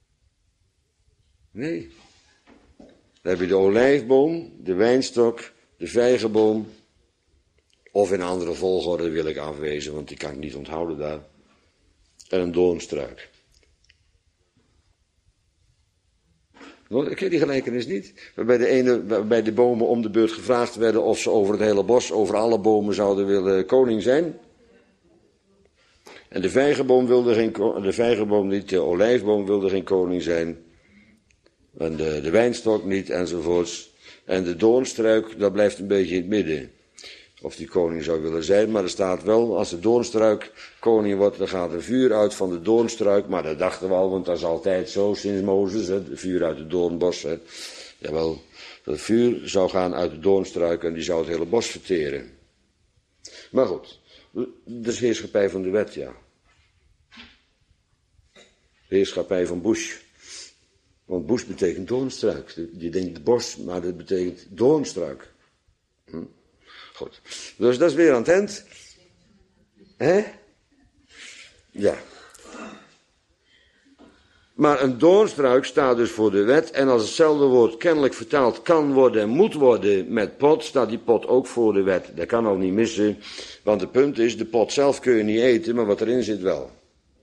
Nee. Dan heb je de olijfboom, de wijnstok, de vijgenboom. Of in andere volgorde wil ik afwezen, want die kan ik niet onthouden daar. En een doornstruik. Ik ken die gelijkenis niet. Waarbij de, ene, waarbij de bomen om de beurt gevraagd werden of ze over het hele bos, over alle bomen zouden willen koning zijn. En de vijgenboom wilde geen, de vijgenboom niet, de olijfboom wilde geen koning zijn. En de, de wijnstok niet, enzovoorts. En de doornstruik, dat blijft een beetje in het midden. Of die koning zou willen zijn, maar er staat wel, als de doornstruik koning wordt, dan gaat er vuur uit van de doornstruik. Maar dat dachten we al, want dat is altijd zo sinds Mozes, hè, de vuur uit het doornbos. Hè. Jawel, dat vuur zou gaan uit de doornstruik en die zou het hele bos verteren. Maar goed, dat is heerschappij van de wet, ja. Heerschappij van Bush. Want Bush betekent doornstruik. Je denkt bos, maar dat betekent doornstruik. Hm? Goed. Dus dat is weer aan het eind. Hè? Ja. Maar een doornstruik staat dus voor de wet. En als hetzelfde woord kennelijk vertaald kan worden en moet worden met pot, staat die pot ook voor de wet. Dat kan al niet missen. Want het punt is, de pot zelf kun je niet eten, maar wat erin zit wel.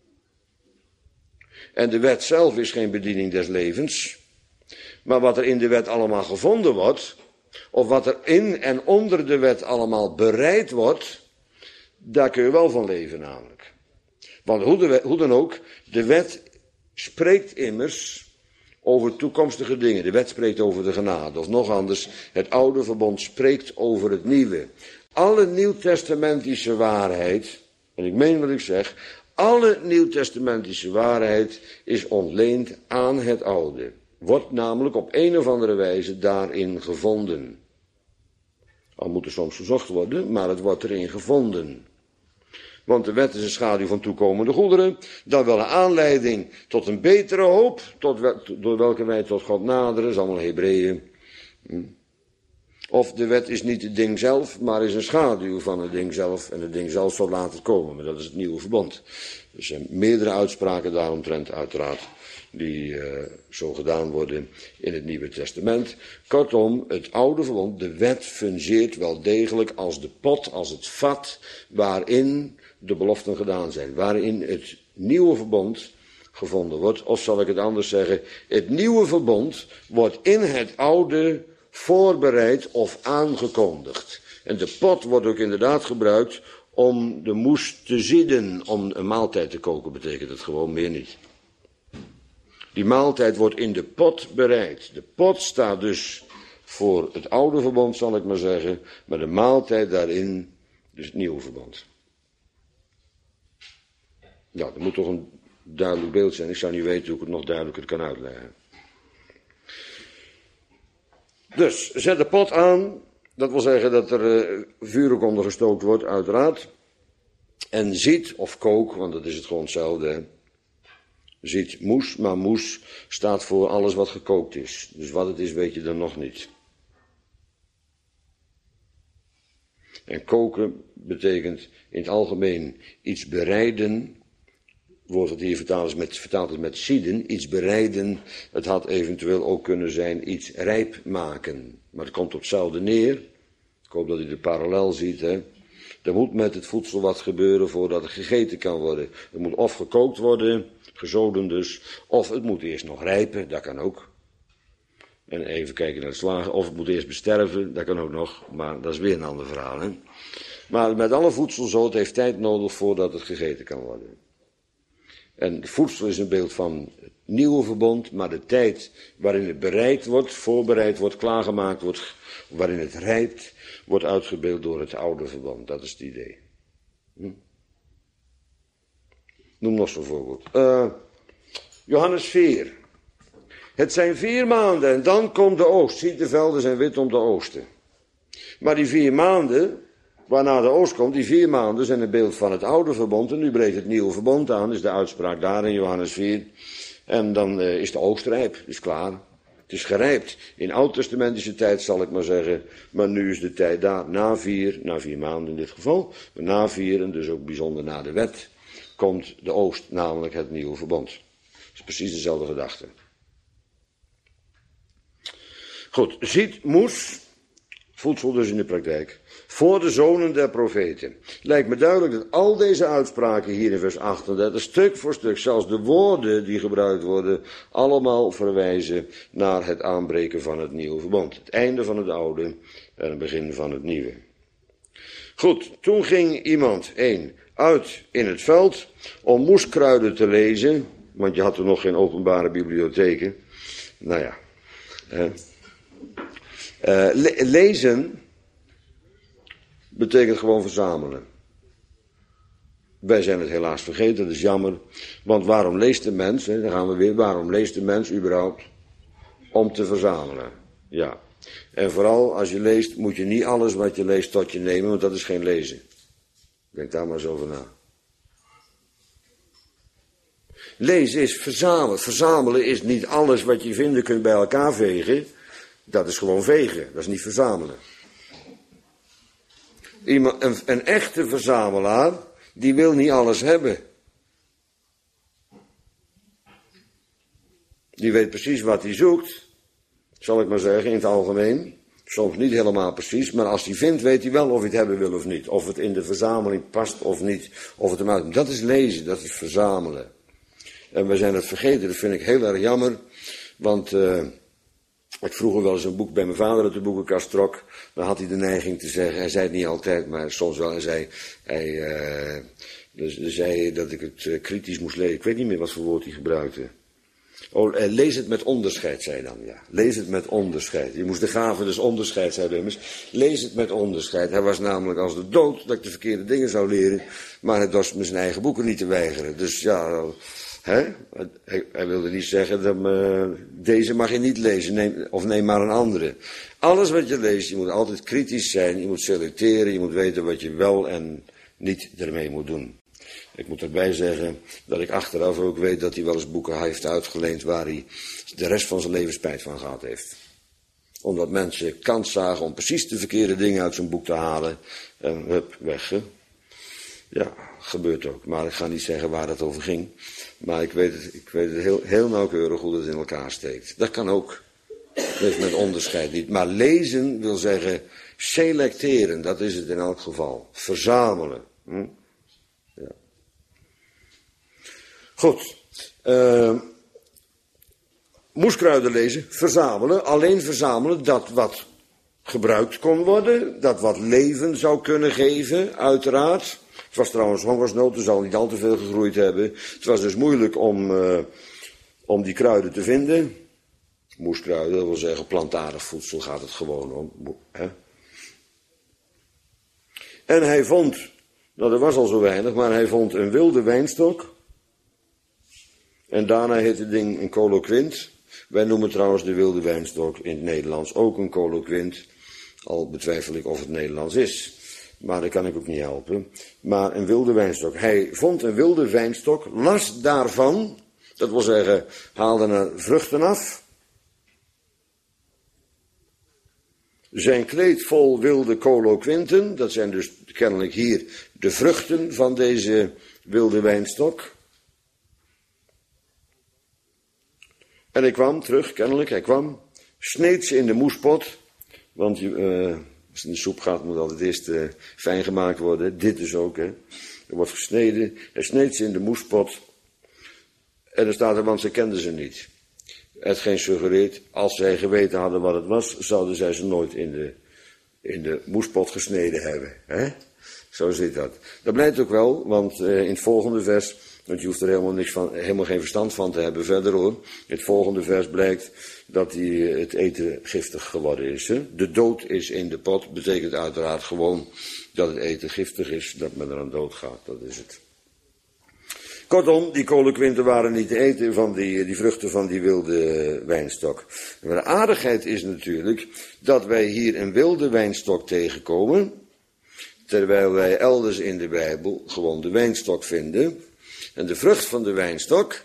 En de wet zelf is geen bediening des levens. Maar wat er in de wet allemaal gevonden wordt, of wat er in en onder de wet allemaal bereid wordt, daar kun je wel van leven namelijk. Want hoe, de wet, hoe dan ook, de wet spreekt immers over toekomstige dingen. De wet spreekt over de genade. Of nog anders, het oude verbond spreekt over het nieuwe. Alle nieuwtestamentische waarheid, en ik meen wat ik zeg, alle nieuwtestamentische waarheid is ontleend aan het oude. Wordt namelijk op een of andere wijze daarin gevonden. Al moet er soms gezocht worden, maar het wordt erin gevonden. Want de wet is een schaduw van toekomende goederen, dan wel een aanleiding tot een betere hoop, tot wel, door welke wij tot God naderen, dat is allemaal Hebreeën. Of de wet is niet het ding zelf, maar is een schaduw van het ding zelf, en het ding zelf zal later komen, maar dat is het nieuwe verbond. Er zijn meerdere uitspraken daaromtrent uiteraard, die uh, zo gedaan worden in het Nieuwe Testament. Kortom, het oude verbond, de wet fungeert wel degelijk als de pot, als het vat, waarin de beloften gedaan zijn. Waarin het nieuwe verbond gevonden wordt. Of zal ik het anders zeggen, het nieuwe verbond wordt in het oude voorbereid of aangekondigd. En de pot wordt ook inderdaad gebruikt om de moes te zieden, om een maaltijd te koken, betekent het gewoon, meer niet. Die maaltijd wordt in de pot bereid. De pot staat dus voor het oude verbond, zal ik maar zeggen, maar de maaltijd daarin, dus het nieuwe verbond. Ja, dat moet toch een duidelijk beeld zijn. Ik zou niet weten hoe ik het nog duidelijker kan uitleggen. Dus, zet de pot aan. Dat wil zeggen dat er uh, vuur ook onder gestookt wordt, uiteraard. En ziet, of kook, want dat is het gewoon hetzelfde. Hè. Ziet moes, maar moes staat voor alles wat gekookt is. Dus wat het is, weet je dan nog niet. En koken betekent in het algemeen iets bereiden. Het woord dat hier vertaald is met, vertaald is met zieden, iets bereiden. Het had eventueel ook kunnen zijn iets rijp maken. Maar het komt op hetzelfde neer. Ik hoop dat u de parallel ziet. Hè. Er moet met het voedsel wat gebeuren voordat het gegeten kan worden. Het moet of gekookt worden, gezoden dus, of het moet eerst nog rijpen, dat kan ook. En even kijken naar het slagen, of het moet eerst besterven, dat kan ook nog, maar dat is weer een ander verhaal. Hè. Maar met alle voedsel zo, het heeft tijd nodig voordat het gegeten kan worden. En voedsel is een beeld van het nieuwe verbond, maar de tijd waarin het bereid wordt, voorbereid wordt, klaargemaakt wordt, waarin het rijpt, wordt uitgebeeld door het oude verbond. Dat is het idee. Hm? Noem nog zo'n voorbeeld. Uh, Johannes vier. Het zijn vier maanden en dan komt de oogst. Ziet, de velden zijn wit om te oogsten. Maar die vier maanden, waarna de oogst komt, die vier maanden zijn een beeld van het oude verbond. En nu breekt het nieuwe verbond aan, is de uitspraak daar in Johannes vier. En dan uh, is de oogst rijp, is klaar. Het is gerijpt. In oud-testamentische tijd zal ik maar zeggen. Maar nu is de tijd daar, na vier, na vier maanden in dit geval. Maar na vier, en dus ook bijzonder na de wet, komt de oogst, namelijk het nieuwe verbond. Dat is precies dezelfde gedachte. Goed, ziet moes, voedsel dus in de praktijk, voor de zonen der profeten. Lijkt me duidelijk dat al deze uitspraken hier in vers achtendertig, stuk voor stuk, zelfs de woorden die gebruikt worden, allemaal verwijzen naar het aanbreken van het nieuwe verbond. Het einde van het oude en het begin van het nieuwe. Goed, toen ging iemand, één, uit in het veld om moeskruiden te lezen, want je had er nog geen openbare bibliotheken. Nou ja, hè. Uh, le- lezen betekent gewoon verzamelen. Wij zijn het helaas vergeten, dat is jammer. Want waarom leest de mens, hè, dan gaan we weer, waarom leest de mens überhaupt? Om te verzamelen, ja. En vooral als je leest, moet je niet alles wat je leest tot je nemen, want dat is geen lezen. Denk daar maar eens over na. Lezen is verzamelen. Verzamelen is niet alles wat je vinden kunt bij elkaar vegen. Dat is gewoon vegen, dat is niet verzamelen. Iemand, een, een echte verzamelaar, die wil niet alles hebben. Die weet precies wat hij zoekt, zal ik maar zeggen, in het algemeen. Soms niet helemaal precies, maar als hij vindt, weet hij wel of hij het hebben wil of niet. Of het in de verzameling past of niet, of het hem uit. Dat is lezen, dat is verzamelen. En we zijn het vergeten, dat vind ik heel erg jammer, want uh, ik vroeger wel eens een boek bij mijn vader uit de boekenkast trok. Dan had hij de neiging te zeggen, hij zei het niet altijd, maar soms wel. Hij zei, hij, uh, dus, dus zei dat ik het uh, kritisch moest lezen. Ik weet niet meer wat voor woord hij gebruikte. Oh, uh, lees het met onderscheid, zei hij dan, ja. Lees het met onderscheid. Je moest de gave dus onderscheid, zei Dummers. Lees het met onderscheid. Hij was namelijk als de dood dat ik de verkeerde dingen zou leren. Maar het was met zijn eigen boeken niet te weigeren. Dus ja... He? Hij, hij wilde niet zeggen, dat, uh, deze mag je niet lezen, neem, of neem maar een andere. Alles wat je leest, je moet altijd kritisch zijn, je moet selecteren, je moet weten wat je wel en niet ermee moet doen. Ik moet erbij zeggen dat ik achteraf ook weet dat hij wel eens boeken heeft uitgeleend waar hij de rest van zijn leven spijt van gehad heeft. Omdat mensen kans zagen om precies de verkeerde dingen uit zijn boek te halen en hup, weg. Hè? Ja, gebeurt ook. Maar ik ga niet zeggen waar het over ging. Maar ik weet het, ik weet het heel, heel nauwkeurig hoe het in elkaar steekt. Dat kan ook. Dus met onderscheid niet. Maar lezen wil zeggen selecteren. Dat is het in elk geval. Verzamelen. Hm? Ja. Goed. Uh, moeskruiden lezen. Verzamelen. Alleen verzamelen dat wat gebruikt kon worden. Dat wat leven zou kunnen geven. Uiteraard. was trouwens hongersnood, er zal niet al te veel gegroeid hebben. Het was dus moeilijk om, uh, om die kruiden te vinden. Moeskruiden, dat wil zeggen plantaardig voedsel gaat het gewoon om. Hè? En hij vond, nou er was al zo weinig, maar hij vond een wilde wijnstok. En daarna heet het ding een coloquint. Wij noemen trouwens de wilde wijnstok in het Nederlands ook een coloquint. Al betwijfel ik of het Nederlands is. Maar dat kan ik ook niet helpen. Maar een wilde wijnstok. Hij vond een wilde wijnstok, las daarvan. Dat wil zeggen, haalde er vruchten af. Zijn kleed vol wilde coloquinten. Dat zijn dus kennelijk hier de vruchten van deze wilde wijnstok. En hij kwam terug, kennelijk, hij kwam. Sneed ze in de moespot. Want uh, als het in de soep gaat, moet altijd eerst uh, fijn gemaakt worden. Dit dus ook, hè. Er wordt gesneden. Hij sneed ze in de moespot. En er staat er, want ze kenden ze niet. Hetgeen suggereert, als zij geweten hadden wat het was, zouden zij ze nooit in de, in de moespot gesneden hebben. Hè? Zo zit dat. Dat blijkt ook wel, want uh, in het volgende vers, want je hoeft er helemaal, niks van, helemaal geen verstand van te hebben verder hoor. In het volgende vers blijkt dat die, het eten giftig geworden is. Hè? De dood is in de pot, betekent uiteraard gewoon dat het eten giftig is, dat men er aan dood gaat, dat is het. Kortom, die coloquinten waren niet te eten van die, die vruchten van die wilde wijnstok. Maar de aardigheid is natuurlijk dat wij hier een wilde wijnstok tegenkomen, terwijl wij elders in de Bijbel gewoon de wijnstok vinden. En de vrucht van de wijnstok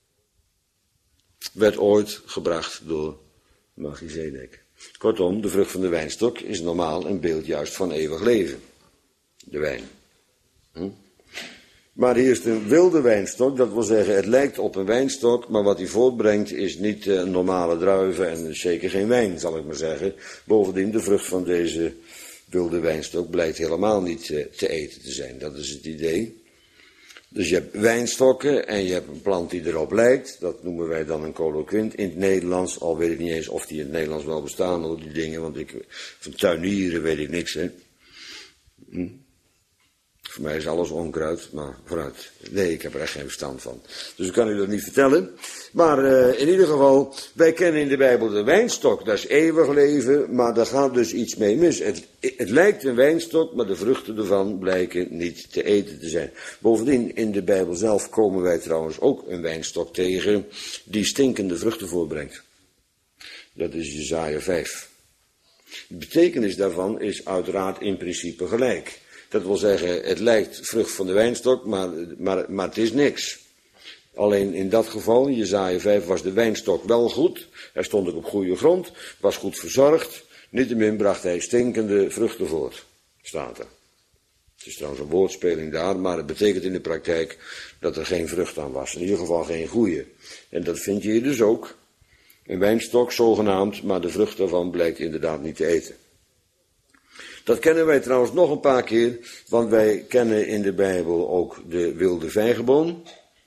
werd ooit gebracht door Melchizedek. Kortom, de vrucht van de wijnstok is normaal een beeld juist van eeuwig leven. De wijn. Hm? Maar hier is het een wilde wijnstok, dat wil zeggen, het lijkt op een wijnstok, maar wat hij voortbrengt is niet uh, normale druiven en zeker geen wijn, zal ik maar zeggen. Bovendien, de vrucht van deze wilde wijnstok blijkt helemaal niet uh, te eten te zijn, dat is het idee. Dus je hebt wijnstokken en je hebt een plant die erop lijkt, dat noemen wij dan een coloquint in het Nederlands, al weet ik niet eens of die in het Nederlands wel bestaan, hoor, die dingen, want ik, van tuinieren weet ik niks, hè. Hm? Voor mij is alles onkruid, maar vooruit. Nee, ik heb er echt geen verstand van. Dus ik kan u dat niet vertellen. Maar uh, in ieder geval, wij kennen in de Bijbel de wijnstok. Dat is eeuwig leven, maar daar gaat dus iets mee mis. Het, het lijkt een wijnstok, maar de vruchten ervan blijken niet te eten te zijn. Bovendien, in de Bijbel zelf komen wij trouwens ook een wijnstok tegen die stinkende vruchten voortbrengt. Dat is Jesaja vijf. De betekenis daarvan is uiteraard in principe gelijk. Dat wil zeggen, het lijkt vrucht van de wijnstok, maar, maar, maar het is niks. Alleen in dat geval, in Jesaja vijf, was de wijnstok wel goed. Hij stond ook op goede grond, was goed verzorgd. Niettemin bracht hij stinkende vruchten voort, staat er. Het is trouwens een woordspeling daar, maar het betekent in de praktijk dat er geen vrucht aan was. In ieder geval geen goede. En dat vind je hier dus ook. Een wijnstok zogenaamd, maar de vrucht daarvan blijkt inderdaad niet te eten. Dat kennen wij trouwens nog een paar keer, want wij kennen in de Bijbel ook de wilde vijgenboom.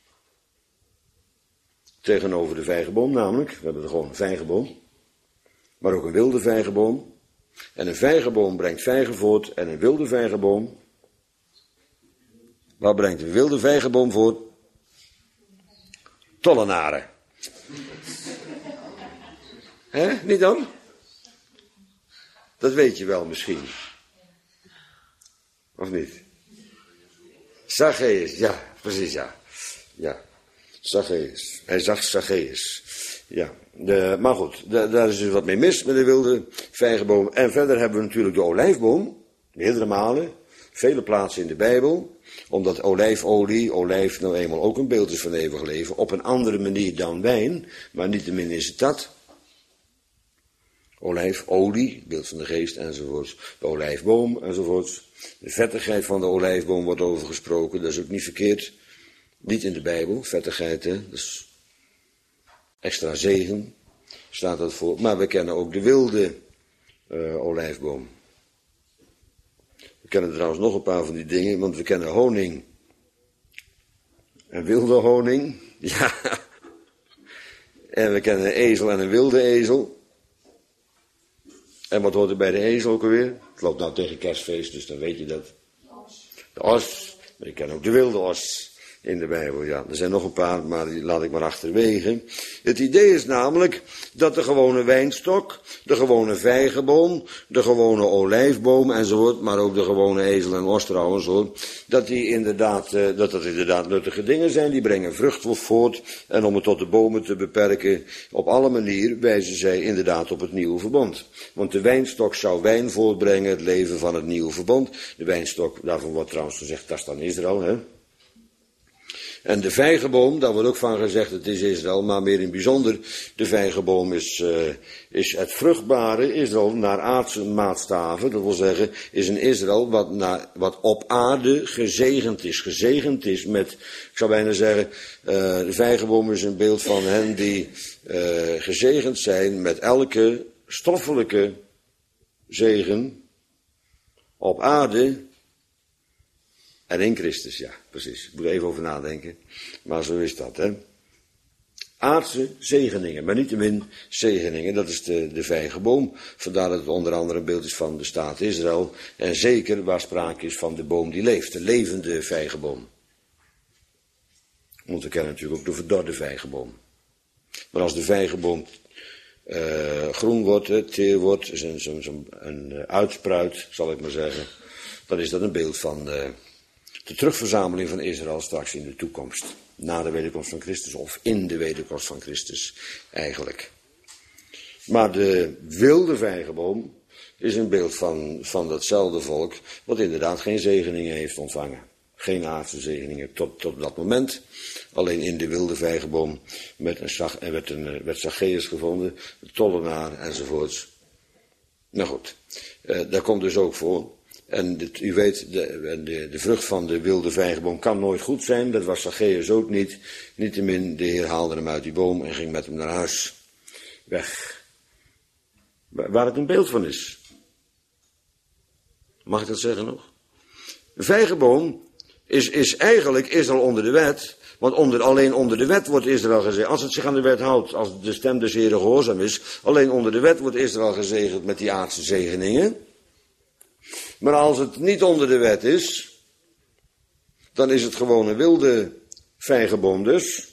Tegenover de vijgenboom namelijk, we hebben er gewoon een vijgenboom, maar ook een wilde vijgenboom. En een vijgenboom brengt vijgen voort en een wilde vijgenboom, wat brengt een wilde vijgenboom voort? Tollenaren. Hè, niet dan? Dat weet je wel misschien. Of niet? Zacchaeus, ja, precies, ja. Ja, Zacchaeus. Hij zag Zacchaeus. Ja, de, maar goed, de, daar is dus wat mee mis met de wilde vijgenboom. En verder hebben we natuurlijk de olijfboom, meerdere malen, vele plaatsen in de Bijbel. Omdat olijfolie, olijf nou eenmaal ook een beeld is van eeuwig leven, op een andere manier dan wijn, maar niettemin is het dat. Olijfolie, beeld van de geest enzovoorts. De olijfboom enzovoorts. De vettigheid van de olijfboom wordt over gesproken. Dat is ook niet verkeerd. Niet in de Bijbel. Vettigheid, hè. Dat is extra zegen. Staat dat voor. Maar we kennen ook de wilde uh, olijfboom. We kennen trouwens nog een paar van die dingen. Want we kennen honing. En wilde honing. Ja. En we kennen een ezel en een wilde ezel. En wat hoort er bij de ezel ook alweer? Het loopt nou tegen kerstfeest, dus dan weet je dat. De os. Maar ik ken ook de wilde os in de Bijbel, ja. Er zijn nog een paar, maar die laat ik maar achterwege. Het idee is namelijk dat de gewone wijnstok, de gewone vijgenboom, de gewone olijfboom enzovoort, maar ook de gewone ezel en os trouwens hoor, dat die inderdaad, dat dat inderdaad nuttige dingen zijn, die brengen vrucht voort. En om het tot de bomen te beperken, op alle manieren wijzen zij inderdaad op het nieuwe verbond. Want de wijnstok zou wijn voortbrengen, het leven van het nieuwe verbond. De wijnstok, daarvan wordt trouwens gezegd, dat is dan Israël, hè. En de vijgenboom, daar wordt ook van gezegd, het is Israël, maar meer in bijzonder, de vijgenboom is, uh, is het vruchtbare Israël naar aardse maatstaven. Dat wil zeggen, is een Israël wat, naar, wat op aarde gezegend is. Gezegend is met, ik zou bijna zeggen, uh, de vijgenboom is een beeld van hen die uh, gezegend zijn met elke stoffelijke zegen op aarde. En in Christus, ja, precies. Ik moet er even over nadenken. Maar zo is dat, hè. Aardse zegeningen, maar niettemin zegeningen. Dat is de, de vijgenboom. Vandaar dat het onder andere een beeld is van de staat Israël. En zeker waar sprake is van de boom die leeft. De levende vijgenboom. Want we kennen natuurlijk ook de verdorde vijgenboom. Maar als de vijgenboom uh, groen wordt, hè, teer wordt, is een, zo, zo, een uh, uitspruit, zal ik maar zeggen. Dan is dat een beeld van Uh, de terugverzameling van Israël straks in de toekomst. Na de wederkomst van Christus, of in de wederkomst van Christus eigenlijk. Maar de wilde vijgenboom is een beeld van, van datzelfde volk, wat inderdaad geen zegeningen heeft ontvangen. Geen aardse zegeningen tot, tot dat moment. Alleen in de wilde vijgenboom met een, werd, een, werd Zacchaeus gevonden, de tollenaar enzovoorts. Nou goed, eh, daar komt dus ook voor. En dit, u weet, de, de, de vrucht van de wilde vijgenboom kan nooit goed zijn. Dat was Zacchaeus ook niet. Niettemin, de Heer haalde hem uit die boom en ging met hem naar huis. Weg. Waar het een beeld van is. Mag ik dat zeggen nog? De vijgenboom is, is eigenlijk Israël onder de wet. Want onder, alleen onder de wet wordt Israël gezegend. Als het zich aan de wet houdt, als de stem des Heren gehoorzaam is. Alleen onder de wet wordt Israël gezegend met die aardse zegeningen. Maar als het niet onder de wet is, dan is het gewoon een wilde vijgenboom dus.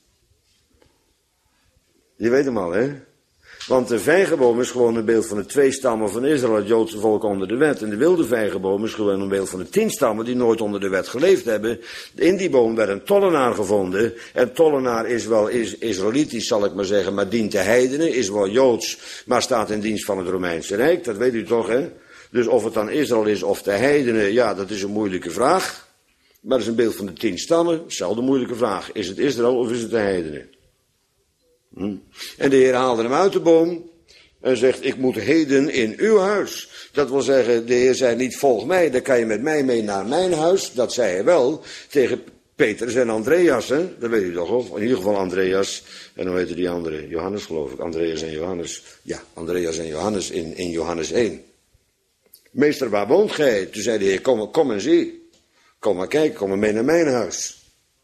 Je weet hem al, hè? Want de vijgenboom is gewoon een beeld van de twee stammen van Israël, het Joodse volk onder de wet. En de wilde vijgenboom is gewoon een beeld van de tien stammen die nooit onder de wet geleefd hebben. In die boom werd een tollenaar gevonden. En tollenaar is wel is, Israëlitisch, zal ik maar zeggen, maar dient de heidenen, is wel Joods, maar staat in dienst van het Romeinse Rijk. Dat weet u toch, hè? Dus of het dan Israël is of de heidenen, ja, dat is een moeilijke vraag. Maar dat is een beeld van de tien stammen, zelfde moeilijke vraag. Is het Israël of is het de heidenen? Hm. En de Heer haalde hem uit de boom en zegt, ik moet heden in uw huis. Dat wil zeggen, de Heer zei niet, volg mij, dan kan je met mij mee naar mijn huis. Dat zei hij wel tegen Petrus en Andreas, hè? Dat weet u toch wel. In ieder geval Andreas, en hoe heette die andere? Johannes geloof ik, Andreas en Johannes. Ja, Andreas en Johannes in, in Johannes één. Meester, waar woont gij? Toen zei de Heer, kom, kom en zie. Kom maar kijken, kom maar mee naar mijn huis.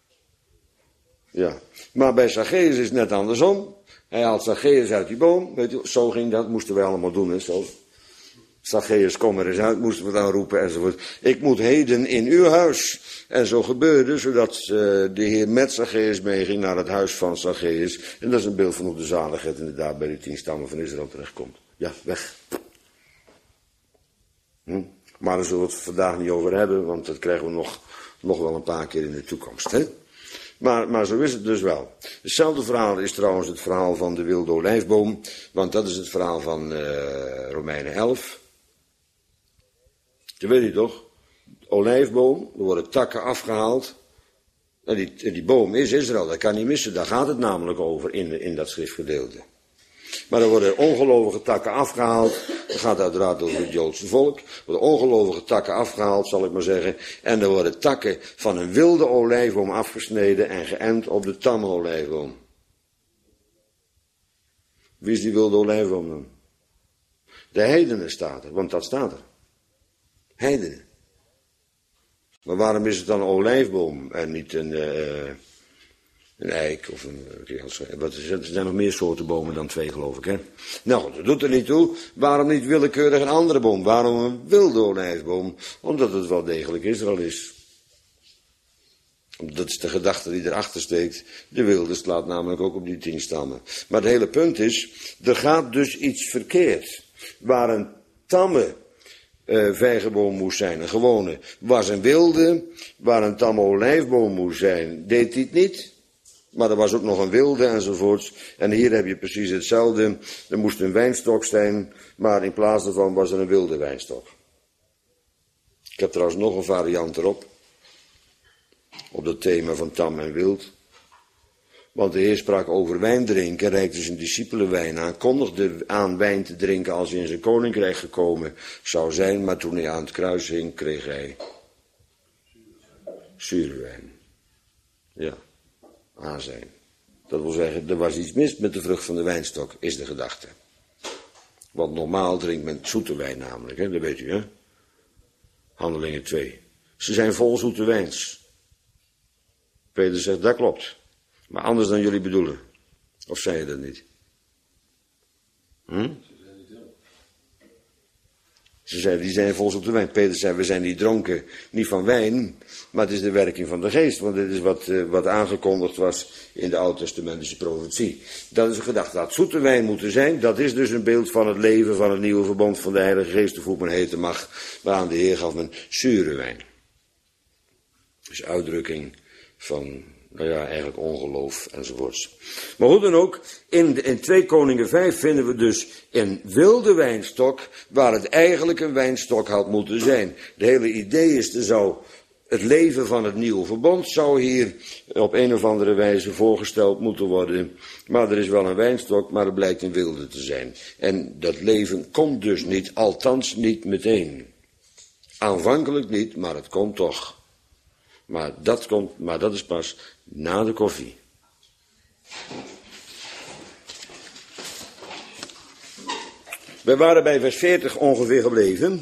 Ja, maar bij Zacchaeus is het net andersom. Hij haalt Zacchaeus uit die boom. Weet u, zo ging dat, moesten wij allemaal doen. Hè, zo. Zacchaeus, kom er eens uit, moesten we dan roepen enzovoort. Ik moet heden in uw huis. En zo gebeurde, zodat uh, de Heer met Zacchaeus meeging naar het huis van Zacchaeus. En dat is een beeld van hoe de zaligheid inderdaad bij de tien stammen van Israël terechtkomt. Ja, weg. Hm? Maar daar zullen we het vandaag niet over hebben, want dat krijgen we nog, nog wel een paar keer in de toekomst. Hè? Maar, maar zo is het dus wel. Hetzelfde verhaal is trouwens het verhaal van de wilde olijfboom, want dat is het verhaal van uh, Romeinen elf. Dat weet je toch? De olijfboom, er worden takken afgehaald. En die, en die boom is Israël, dat kan niet missen, daar gaat het namelijk over in, in dat schriftgedeelte. Maar er worden ongelovige takken afgehaald. Dat gaat uiteraard over het Joodse volk. Er worden ongelovige takken afgehaald, zal ik maar zeggen. En er worden takken van een wilde olijfboom afgesneden en geënt op de tamme olijfboom. Wie is die wilde olijfboom dan? De heidenen staat er, want dat staat er. Heidenen. Maar waarom is het dan een olijfboom en niet een... Uh, Een eik of een... Wat is het? Er zijn nog meer soorten bomen dan twee, geloof ik, hè? Nou goed, dat doet er niet toe. Waarom niet willekeurig een andere boom? Waarom een wilde olijfboom? Omdat het wel degelijk Israël is. Dat is de gedachte die erachter steekt. De wilde slaat namelijk ook op die tien stammen. Maar het hele punt is, er gaat dus iets verkeerd. Waar een tamme uh, vijgenboom moest zijn, een gewone, was een wilde. Waar een tamme olijfboom moest zijn, deed hij het niet. Maar er was ook nog een wilde enzovoorts. En hier heb je precies hetzelfde. Er moest een wijnstok zijn, maar in plaats daarvan was er een wilde wijnstok. Ik heb trouwens nog een variant erop. Op dat thema van tam en wild. Want de Heer sprak over wijn drinken, reikte zijn discipelen wijn aan, kondigde aan wijn te drinken als hij in zijn koninkrijk gekomen zou zijn. Maar toen hij aan het kruis hing, kreeg hij zure wijn. Ja, azijn. Dat wil zeggen, er was iets mis met de vrucht van de wijnstok, is de gedachte. Want normaal drinkt men zoete wijn namelijk, hè? Dat weet u, hè? Handelingen twee. Ze zijn vol zoete wijns. Peter zegt, dat klopt. Maar anders dan jullie bedoelen. Of zei je dat niet? Hm? Ze zeiden, die zijn vol zoete wijn. Peter zei, we zijn niet dronken, niet van wijn, maar het is de werking van de geest. Want dit is wat, uh, wat aangekondigd was in de Oud-testamentische profetie. Dat is een gedachte, dat zoete wijn moeten zijn. Dat is dus een beeld van het leven van het nieuwe verbond van de Heilige Geest, of hoe men heten mag. Maar aan de Heer gaf men zure wijn. Dus uitdrukking van, nou ja, eigenlijk ongeloof enzovoorts. Maar hoe dan ook, in, in twee Koningen vijf vinden we dus een wilde wijnstok, waar het eigenlijk een wijnstok had moeten zijn. De hele idee is, er zou het leven van het nieuwe verbond zou hier op een of andere wijze voorgesteld moeten worden. Maar er is wel een wijnstok, maar het blijkt een wilde te zijn. En dat leven komt dus niet, althans niet meteen. Aanvankelijk niet, maar het komt toch. Maar dat komt, maar dat is pas na de koffie. Wij waren bij vers veertig ongeveer gebleven.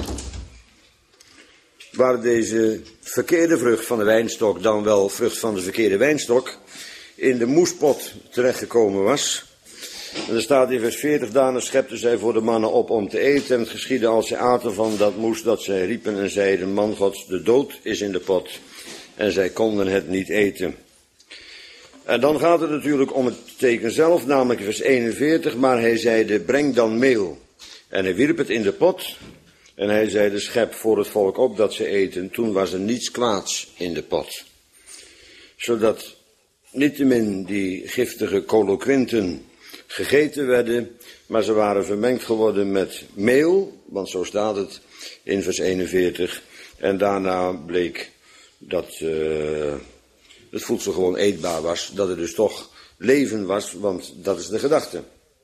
Waar deze verkeerde vrucht van de wijnstok, dan wel vrucht van de verkeerde wijnstok, in de moespot terechtgekomen was. En er staat in vers veertig, daarna schepten zij voor de mannen op om te eten. En het geschiedde als zij aten van dat moes, dat zij riepen en zeiden, man Gods, de dood is in de pot. En zij konden het niet eten. En dan gaat het natuurlijk om het teken zelf, namelijk vers eenenveertig. Maar hij zeide, breng dan meel. En hij wierp het in de pot. En hij zeide, schep voor het volk op dat ze eten. Toen was er niets kwaads in de pot. Zodat niettemin die giftige coloquinten gegeten werden, maar ze waren vermengd geworden met meel, want zo staat het in vers eenenveertig. En daarna bleek dat uh, het voedsel gewoon eetbaar was, dat er dus toch leven was, want dat is de gedachte.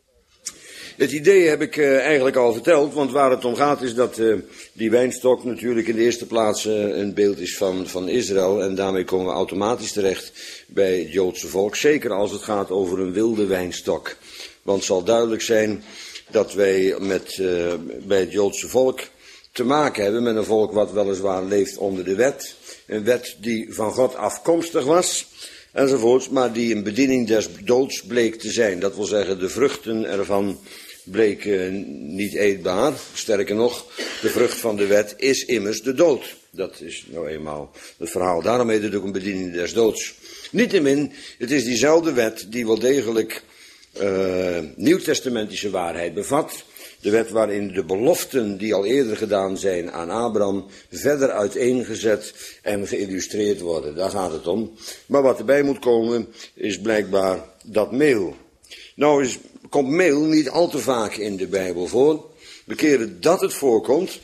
Het idee heb ik uh, eigenlijk al verteld, want waar het om gaat is dat uh, die wijnstok natuurlijk in de eerste plaats uh, een beeld is van, van Israël. En daarmee komen we automatisch terecht bij het Joodse volk, zeker als het gaat over een wilde wijnstok. Want het zal duidelijk zijn dat wij met, uh, bij het Joodse volk te maken hebben met een volk wat weliswaar leeft onder de wet. Een wet die van God afkomstig was, enzovoorts, maar die een bediening des doods bleek te zijn. Dat wil zeggen, de vruchten ervan bleken niet eetbaar. Sterker nog, de vrucht van de wet is immers de dood. Dat is nou eenmaal het verhaal. Daarom heet het ook een bediening des doods. Niettemin, het is diezelfde wet die wel degelijk uh, nieuwtestamentische waarheid bevat. De wet waarin de beloften die al eerder gedaan zijn aan Abraham verder uiteengezet en geïllustreerd worden. Daar gaat het om. Maar wat erbij moet komen is blijkbaar dat meel. Nou is, komt meel niet al te vaak in de Bijbel voor. De keren dat het voorkomt,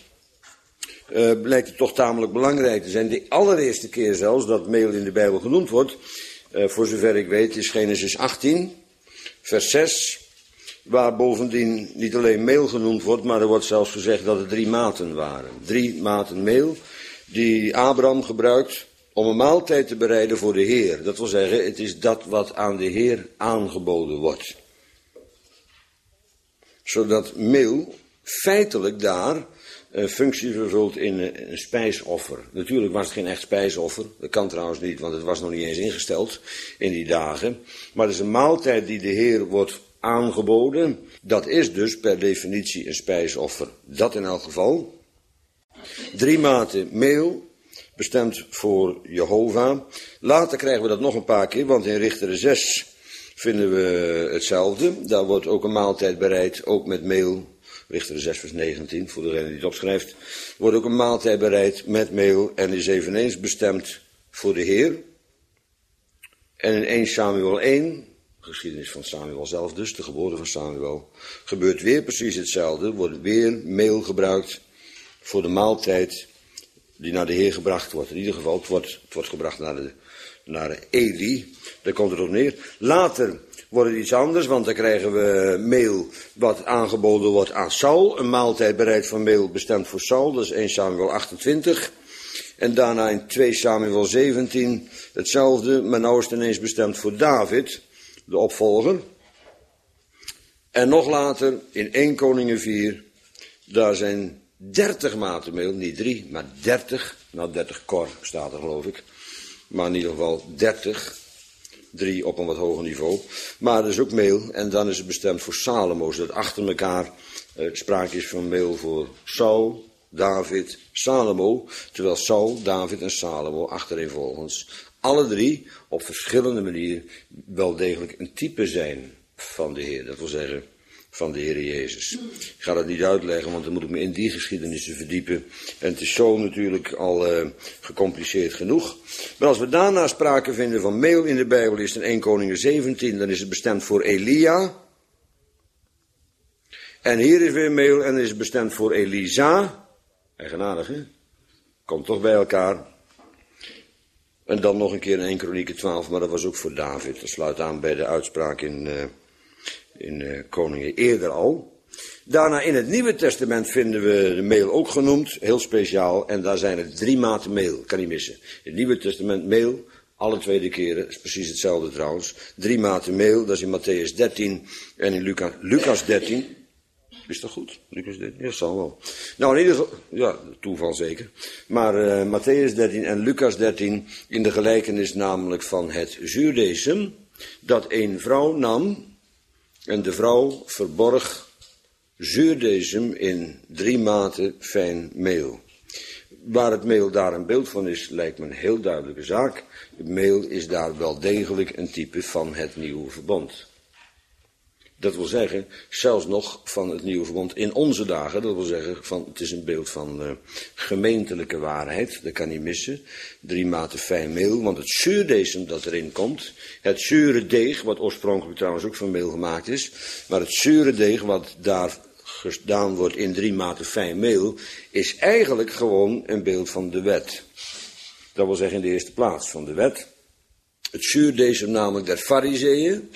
uh, blijkt het toch tamelijk belangrijk te zijn. De allereerste keer zelfs dat meel in de Bijbel genoemd wordt, uh, voor zover ik weet, is Genesis achttien, vers zes. Waar bovendien niet alleen meel genoemd wordt, maar er wordt zelfs gezegd dat er drie maten waren. Drie maten meel die Abraham gebruikt om een maaltijd te bereiden voor de Heer. Dat wil zeggen, het is dat wat aan de Heer aangeboden wordt. Zodat meel feitelijk daar een functie vervult in een, een spijsoffer. Natuurlijk was het geen echt spijsoffer. Dat kan trouwens niet, want het was nog niet eens ingesteld in die dagen. Maar het is een maaltijd die de Heer wordt aangeboden. Dat is dus per definitie een spijsoffer. Dat in elk geval. Drie maten meel bestemd voor Jehovah. Later krijgen we dat nog een paar keer, want in Richteren zes vinden we hetzelfde. Daar wordt ook een maaltijd bereid, ook met meel. Richteren zes vers negentien, voor degene die het opschrijft. Wordt ook een maaltijd bereid met meel en is eveneens bestemd voor de Heer. En in eerste Samuel één, geschiedenis van Samuel zelf dus, de geboorte van Samuel, gebeurt weer precies hetzelfde. Wordt weer meel gebruikt voor de maaltijd die naar de Heer gebracht wordt. In ieder geval, het wordt, het wordt gebracht naar, de, naar Eli. Daar komt het op neer. Later wordt het iets anders, want dan krijgen we meel wat aangeboden wordt aan Saul. Een maaltijd bereid van meel bestemd voor Saul, dat is eerste Samuel achtentwintig. En daarna in tweede Samuel zeventien hetzelfde, maar nou is het ineens bestemd voor David, de opvolger. En nog later in eerste Koningen vier, daar zijn dertig maten meel, niet drie, maar dertig. Nou, dertig kor staat er geloof ik. Maar in ieder geval dertig. Drie op een wat hoger niveau. Maar er is ook meel en dan is het bestemd voor Salomo. Zodat achter elkaar eh, sprake is van meel voor Saul, David, Salomo. Terwijl Saul, David en Salomo achtereenvolgens alle drie op verschillende manieren wel degelijk een type zijn van de Heer. Dat wil zeggen van de Heer Jezus. Ik ga dat niet uitleggen, want dan moet ik me in die geschiedenissen verdiepen. En het is zo natuurlijk al uh, gecompliceerd genoeg. Maar als we daarna sprake vinden van meel in de Bijbel, is het in eerste Koningen zeventien, dan is het bestemd voor Elia. En hier is weer meel en is het bestemd voor Elisa. Eigenaardig, hè? Komt toch bij elkaar. En dan nog een keer in eerste Kronieken twaalf, maar dat was ook voor David. Dat sluit aan bij de uitspraak in... Uh, in uh, Koningen eerder al. Daarna in het Nieuwe Testament vinden we de meel ook genoemd, heel speciaal, en daar zijn er drie maten meel, kan niet missen. In het Nieuwe Testament meel, alle tweede keren, is precies hetzelfde trouwens. Drie maten meel, dat is in Matthäus dertien en in Lucas, Lucas dertien. Is dat goed? Lucas dertien? Ja, dat zal wel. Nou, in ieder geval, ja, toeval zeker. Maar uh, Matthäus dertien en Lucas dertien, in de gelijkenis namelijk van het zuurdesem, dat een vrouw nam. En de vrouw verborg zuurdesem in drie maten fijn meel. Waar het meel daar een beeld van is, lijkt me een heel duidelijke zaak. Het meel is daar wel degelijk een type van het nieuwe verbond. Dat wil zeggen, zelfs nog van het nieuwe verbond in onze dagen. Dat wil zeggen, van, het is een beeld van uh, gemeentelijke waarheid. Dat kan niet missen. Drie maten fijn meel, want het zuurdesem dat erin komt. Het zure deeg, wat oorspronkelijk trouwens ook van meel gemaakt is. Maar het zure deeg wat daar gedaan wordt in drie maten fijn meel, is eigenlijk gewoon een beeld van de wet. Dat wil zeggen in de eerste plaats van de wet. Het zuurdesem namelijk der Farizeeën.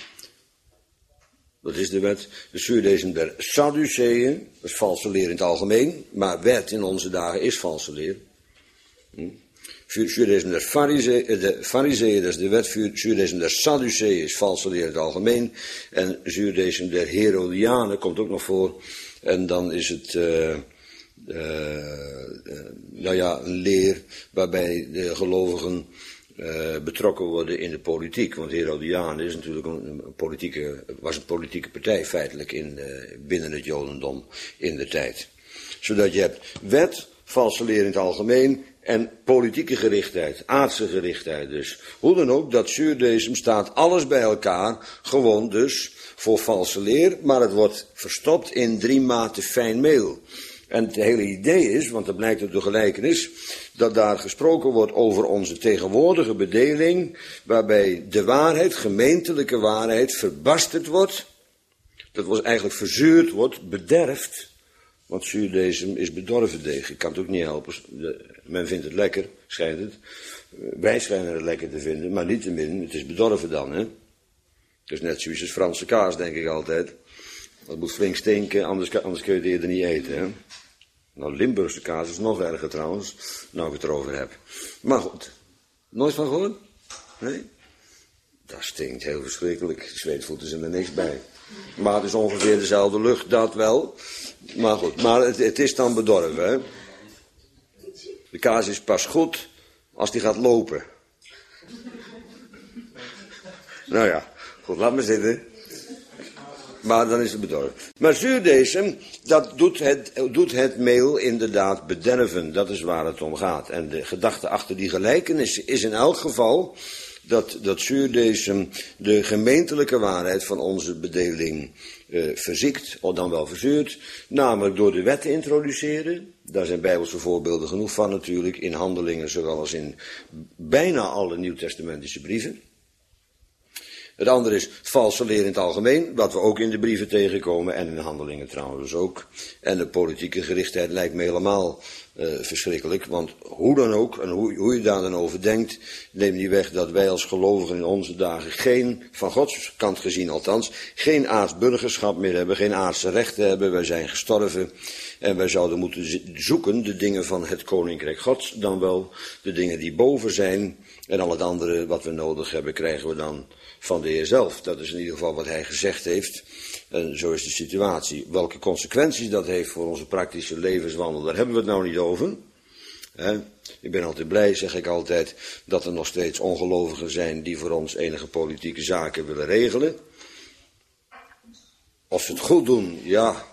Dat is de wet. De zuurdesem der Sadduceeën. Dat is valse leer in het algemeen. Maar wet in onze dagen is valse leer. Hm. Zuurdesem der Farizeeën, dat is de wet. Zuurdesem der Sadduceeën is valse leer in het algemeen. En zuurdesem der Herodianen komt ook nog voor. En dan is het... Uh, uh, uh, nou ja, een leer waarbij de gelovigen... Uh, betrokken worden in de politiek. Want Herodianen is natuurlijk een, een politieke, was een politieke partij feitelijk in, uh, binnen het Jodendom in de tijd. Zodat je hebt wet, valse leer in het algemeen en politieke gerichtheid, aardse gerichtheid dus. Hoe dan ook, dat zuurdesem staat alles bij elkaar, gewoon dus voor valse leer, maar het wordt verstopt in drie maten fijn meel. En het hele idee is, want dat blijkt uit de gelijkenis, dat daar gesproken wordt over onze tegenwoordige bedeling, waarbij de waarheid, gemeentelijke waarheid, verbasterd wordt. Dat was eigenlijk verzuurd wordt, bederft. Want zuurdesem is bedorven deeg. Ik kan het ook niet helpen. Men vindt het lekker, schijnt het. Wij schijnen het lekker te vinden, maar niettemin, het is bedorven dan, hè. Het is net zoiets als Franse kaas, denk ik altijd. Dat moet flink stinken, anders, anders kun je het eerder niet eten, hè. Nou, Limburgse kaas is nog erger trouwens, nou ik het erover heb. Maar goed, nooit van gehoord? Nee? Dat stinkt heel verschrikkelijk, zweetvoeten zijn er niks bij. Maar het is ongeveer dezelfde lucht, dat wel. Maar goed, maar het, het is dan bedorven, hè. De kaas is pas goed als die gaat lopen. Nou ja, goed, laat maar zitten. Maar dan is het bedorven. Maar zuurdesem, dat doet het, doet het meel inderdaad bederven. Dat is waar het om gaat. En de gedachte achter die gelijkenis is in elk geval dat, dat zuurdesem de gemeentelijke waarheid van onze bedeling uh, verziekt, of dan wel verzuurt. Namelijk door de wet te introduceren. Daar zijn bijbelse voorbeelden genoeg van natuurlijk, in Handelingen zowel als in bijna alle nieuwtestamentische brieven. Het andere is valse leer in het algemeen, wat we ook in de brieven tegenkomen en in de Handelingen trouwens ook. En de politieke gerichtheid lijkt me helemaal uh, verschrikkelijk, want hoe dan ook, en hoe, hoe je daar dan over denkt, neemt niet weg dat wij als gelovigen in onze dagen geen, van Gods kant gezien althans, geen aards burgerschap meer hebben, geen aardse rechten hebben, wij zijn gestorven. En wij zouden moeten zoeken de dingen van het Koninkrijk Gods, dan wel de dingen die boven zijn. En al het andere wat we nodig hebben, krijgen we dan van de Heer zelf. Dat is in ieder geval wat hij gezegd heeft. En zo is de situatie. Welke consequenties dat heeft voor onze praktische levenswandel, daar hebben we het nou niet over. He? Ik ben altijd blij, zeg ik altijd, dat er nog steeds ongelovigen zijn die voor ons enige politieke zaken willen regelen. Of ze het goed doen, ja.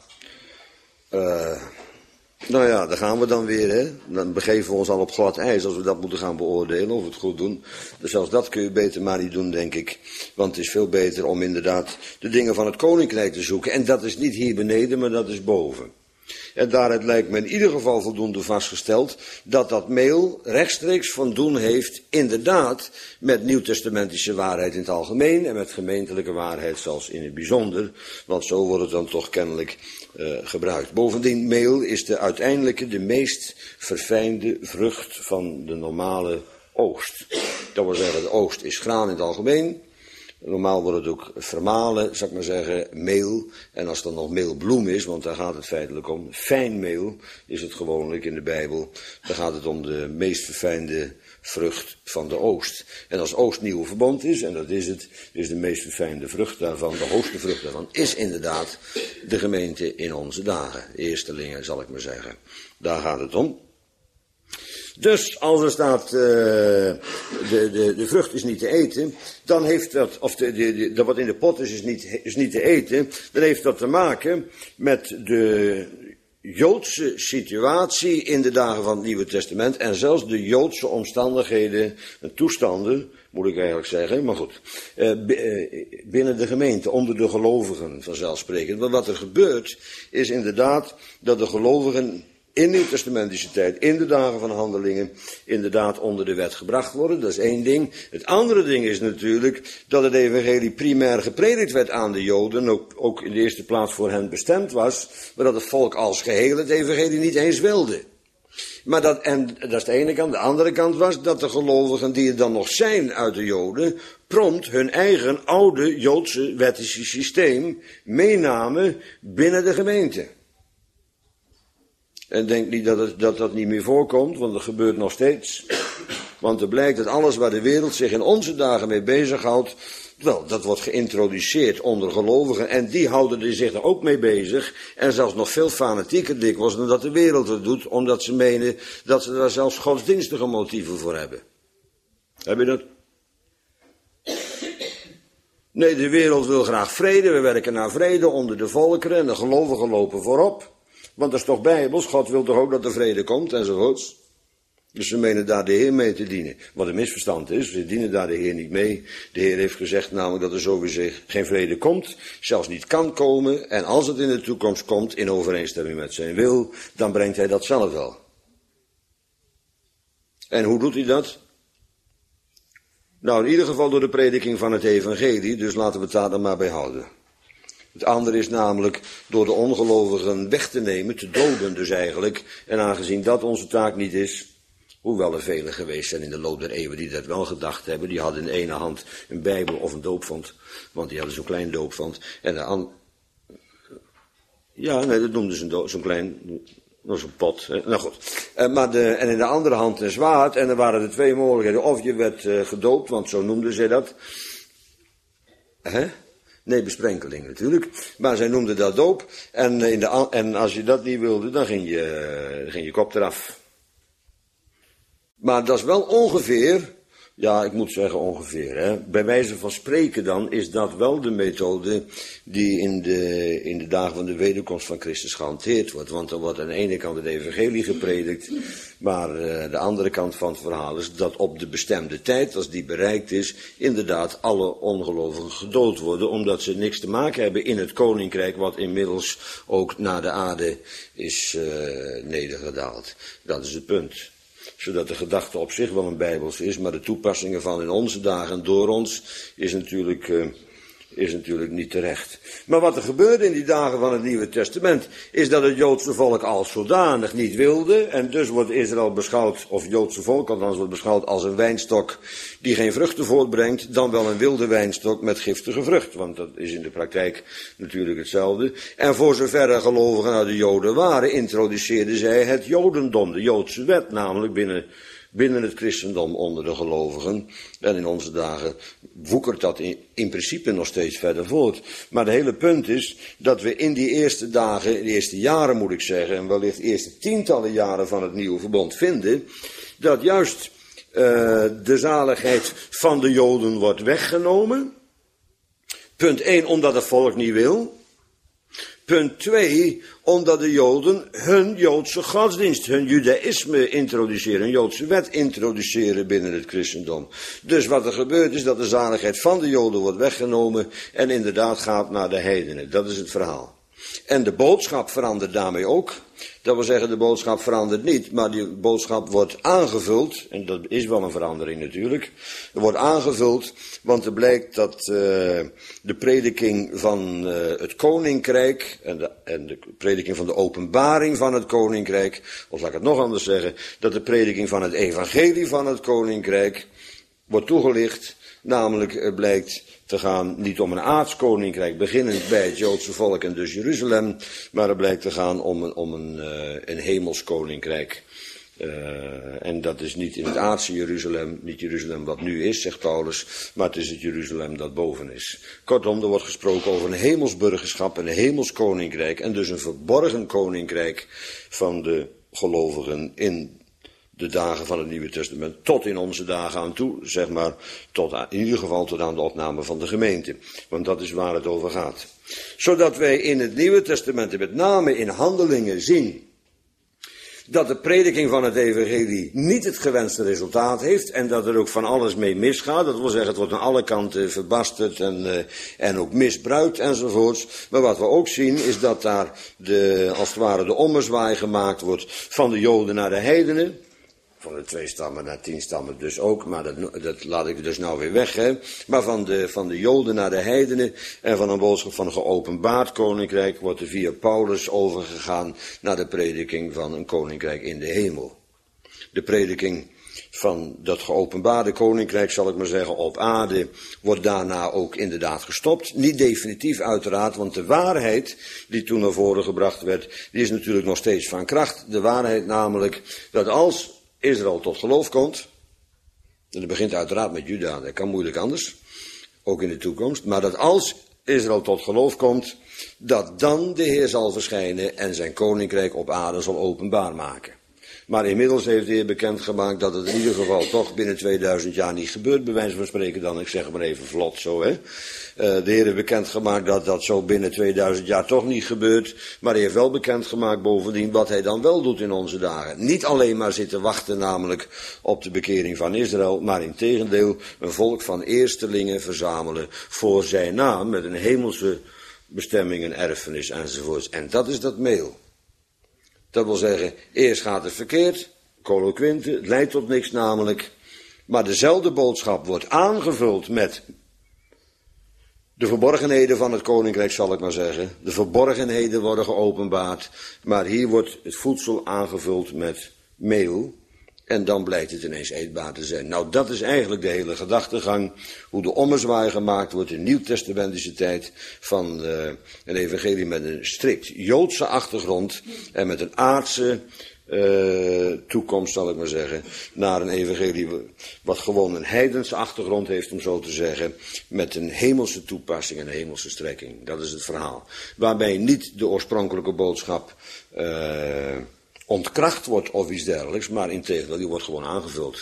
Uh, nou ja, daar gaan we dan weer, hè. Dan begeven we ons al op glad ijs als we dat moeten gaan beoordelen, of we het goed doen. Dus zelfs dat kun je beter maar niet doen, denk ik. Want het is veel beter om inderdaad de dingen van het koninkrijk te zoeken. En dat is niet hier beneden, maar dat is boven. En daaruit lijkt me in ieder geval voldoende vastgesteld dat dat meel rechtstreeks van doen heeft, inderdaad, met nieuwtestamentische waarheid in het algemeen en met gemeentelijke waarheid zelfs in het bijzonder, want zo wordt het dan toch kennelijk uh, gebruikt. Bovendien, meel is de uiteindelijke, de meest verfijnde vrucht van de normale oogst. Dat wil zeggen, de oogst is graan in het algemeen. Normaal wordt het ook vermalen, zou ik maar zeggen, meel. En als er nog meelbloem is, want daar gaat het feitelijk om, fijn meel is het gewoonlijk in de Bijbel. Dan gaat het om de meest verfijnde vrucht van de oogst. En als oogst nieuw verbond is, en dat is het, is de meest verfijnde vrucht daarvan, de hoogste vrucht daarvan, is inderdaad de gemeente in onze dagen. Eerstelingen, zal ik maar zeggen. Daar gaat het om. Dus als er staat, uh, de, de, de vrucht is niet te eten, dan heeft dat, of de, de, de, wat in de pot is, is niet, is niet te eten, dan heeft dat te maken met de Joodse situatie in de dagen van het Nieuwe Testament en zelfs de Joodse omstandigheden en toestanden, moet ik eigenlijk zeggen, maar goed, uh, binnen de gemeente, onder de gelovigen vanzelfsprekend. Want wat er gebeurt, is inderdaad dat de gelovigen in de Nieuwtestamentische tijd, in de dagen van Handelingen, inderdaad onder de wet gebracht worden. Dat is één ding. Het andere ding is natuurlijk dat het evangelie primair gepredikt werd aan de Joden, ook, ook in de eerste plaats voor hen bestemd was, maar dat het volk als geheel het evangelie niet eens wilde. Maar dat, en dat is de ene kant. De andere kant was dat de gelovigen die er dan nog zijn uit de Joden, prompt hun eigen oude Joodse wettische systeem meenamen binnen de gemeente. En denk niet dat, het, dat dat niet meer voorkomt, want dat gebeurt nog steeds. Want er blijkt dat alles waar de wereld zich in onze dagen mee bezighoudt, wel, dat wordt geïntroduceerd onder gelovigen. En die houden er zich er ook mee bezig. En zelfs nog veel fanatieker dikwijls dan dat de wereld het doet, omdat ze menen dat ze daar zelfs godsdienstige motieven voor hebben. Heb je dat? Nee, de wereld wil graag vrede. We werken naar vrede onder de volkeren en de gelovigen lopen voorop. Want dat is toch bijbels, God wil toch ook dat er vrede komt enzovoorts. Dus ze menen daar de Heer mee te dienen. Wat een misverstand is, ze dienen daar de Heer niet mee. De Heer heeft gezegd namelijk dat er sowieso geen vrede komt, zelfs niet kan komen. En als het in de toekomst komt, in overeenstemming met zijn wil, dan brengt hij dat zelf wel. En hoe doet hij dat? Nou, in ieder geval door de prediking van het evangelie, dus laten we het daar dan maar bij houden. Het andere is namelijk door de ongelovigen weg te nemen, te doden dus eigenlijk. En aangezien dat onze taak niet is, hoewel er velen geweest zijn in de loop der eeuwen die dat wel gedacht hebben. Die hadden in de ene hand een bijbel of een doopvond, want die hadden zo'n klein doopvond. En de andere, ja, nee, dat noemden ze een zo'n klein, nog zo'n pot. Hè. Nou goed, uh, maar de, en in de andere hand een zwaard. En er waren er twee mogelijkheden. Of je werd uh, gedoopt, want zo noemden ze dat. Hè? Nee, besprenkeling natuurlijk. Maar zij noemden dat doop. En, in de, en als je dat niet wilde, dan ging je, ging je kop eraf. Maar dat is wel ongeveer Ja, ik moet zeggen ongeveer. Hè. Bij wijze van spreken dan is dat wel de methode die in de, in de dagen van de wederkomst van Christus gehanteerd wordt. Want er wordt aan de ene kant het evangelie gepredikt, maar uh, de andere kant van het verhaal is dat op de bestemde tijd, als die bereikt is, inderdaad alle ongelovigen gedood worden, omdat ze niks te maken hebben in het koninkrijk wat inmiddels ook naar de aarde is uh, nedergedaald. Dat is het punt. Zodat de gedachte op zich wel een bijbels is, maar de toepassingen van in onze dagen door ons is natuurlijk, uh, is natuurlijk niet terecht. Maar wat er gebeurde in die dagen van het Nieuwe Testament is dat het Joodse volk als zodanig niet wilde. En dus wordt Israël beschouwd, of het Joodse volk althans wordt beschouwd als een wijnstok die geen vruchten voortbrengt, dan wel een wilde wijnstok met giftige vrucht. Want dat is in de praktijk natuurlijk hetzelfde. En voor zover er gelovigen uit de Joden waren, introduceerden zij het Jodendom, de Joodse wet, namelijk binnen... binnen het christendom onder de gelovigen. En in onze dagen woekert dat in, in principe nog steeds verder voort. Maar het hele punt is dat we in die eerste dagen, de eerste jaren moet ik zeggen, en wellicht de eerste tientallen jaren van het nieuwe verbond vinden, dat juist uh, de zaligheid van de Joden wordt weggenomen. Punt één, omdat het volk niet wil. Punt twee, omdat de Joden hun Joodse godsdienst, hun judaïsme introduceren, hun Joodse wet introduceren binnen het christendom. Dus wat er gebeurt is dat de zaligheid van de Joden wordt weggenomen en inderdaad gaat naar de heidenen. Dat is het verhaal. En de boodschap verandert daarmee ook. Dat wil zeggen, de boodschap verandert niet, maar die boodschap wordt aangevuld, en dat is wel een verandering natuurlijk, er wordt aangevuld, want er blijkt dat uh, de prediking van uh, het koninkrijk, en de, en de prediking van de openbaring van het koninkrijk, of laat ik het nog anders zeggen, dat de prediking van het evangelie van het koninkrijk wordt toegelicht, namelijk er blijkt te gaan niet om een aards koninkrijk, beginnend bij het Joodse volk en dus Jeruzalem, maar er blijkt te gaan om een, om een, uh, een hemels koninkrijk. Uh, en dat is niet in het aardse Jeruzalem, niet Jeruzalem wat nu is, zegt Paulus, maar het is het Jeruzalem dat boven is. Kortom, er wordt gesproken over een hemelsburgerschap, een hemels koninkrijk en dus een verborgen koninkrijk van de gelovigen in de dagen van het Nieuwe Testament, tot in onze dagen aan toe, zeg maar, tot aan, in ieder geval tot aan de opname van de gemeente. Want dat is waar het over gaat. Zodat wij in het Nieuwe Testament, met name in Handelingen, zien dat de prediking van het evangelie niet het gewenste resultaat heeft en dat er ook van alles mee misgaat. Dat wil zeggen, het wordt aan alle kanten verbasterd en, uh, en ook misbruikt enzovoorts. Maar wat we ook zien is dat daar de, als het ware de ommezwaai gemaakt wordt van de Joden naar de heidenen. Van de twee stammen naar tien stammen dus ook, maar dat, dat laat ik dus nou weer weg, hè. Maar van de, van de Joden naar de heidenen en van een boodschap van een geopenbaard koninkrijk wordt er via Paulus overgegaan naar de prediking van een koninkrijk in de hemel. De prediking van dat geopenbaarde koninkrijk, zal ik maar zeggen, op aarde, wordt daarna ook inderdaad gestopt. Niet definitief uiteraard, want de waarheid die toen naar voren gebracht werd, die is natuurlijk nog steeds van kracht. De waarheid namelijk dat als Israël tot geloof komt, en dat begint uiteraard met Juda, dat kan moeilijk anders, ook in de toekomst, maar dat als Israël tot geloof komt, dat dan de Heer zal verschijnen en zijn koninkrijk op aarde zal openbaar maken. Maar inmiddels heeft de Heer bekendgemaakt dat het in ieder geval toch binnen tweeduizend jaar niet gebeurt, bij wijze van spreken dan, ik zeg het maar even vlot zo, hè. Uh, de Heer heeft bekendgemaakt dat dat zo binnen tweeduizend jaar toch niet gebeurt, maar hij heeft wel bekendgemaakt bovendien wat hij dan wel doet in onze dagen. Niet alleen maar zitten wachten namelijk op de bekering van Israël, maar integendeel een volk van eerstelingen verzamelen voor zijn naam met een hemelse bestemming, een erfenis enzovoorts. En dat is dat meel. Dat wil zeggen, eerst gaat het verkeerd, colloquinte, het leidt tot niks namelijk, maar dezelfde boodschap wordt aangevuld met de verborgenheden van het koninkrijk, zal ik maar zeggen. De verborgenheden worden geopenbaard, maar hier wordt het voedsel aangevuld met meel en dan blijkt het ineens eetbaar te zijn. Nou, dat is eigenlijk de hele gedachtegang, hoe de ommezwaai gemaakt wordt in nieuwtestamentische tijd van uh, een evangelie met een strikt Joodse achtergrond en met een aardse uh, toekomst, zal ik maar zeggen, naar een evangelie wat gewoon een heidense achtergrond heeft, om zo te zeggen, met een hemelse toepassing en een hemelse strekking. Dat is het verhaal. Waarbij niet de oorspronkelijke boodschap uh, ontkracht wordt of iets dergelijks, maar integendeel, die wordt gewoon aangevuld.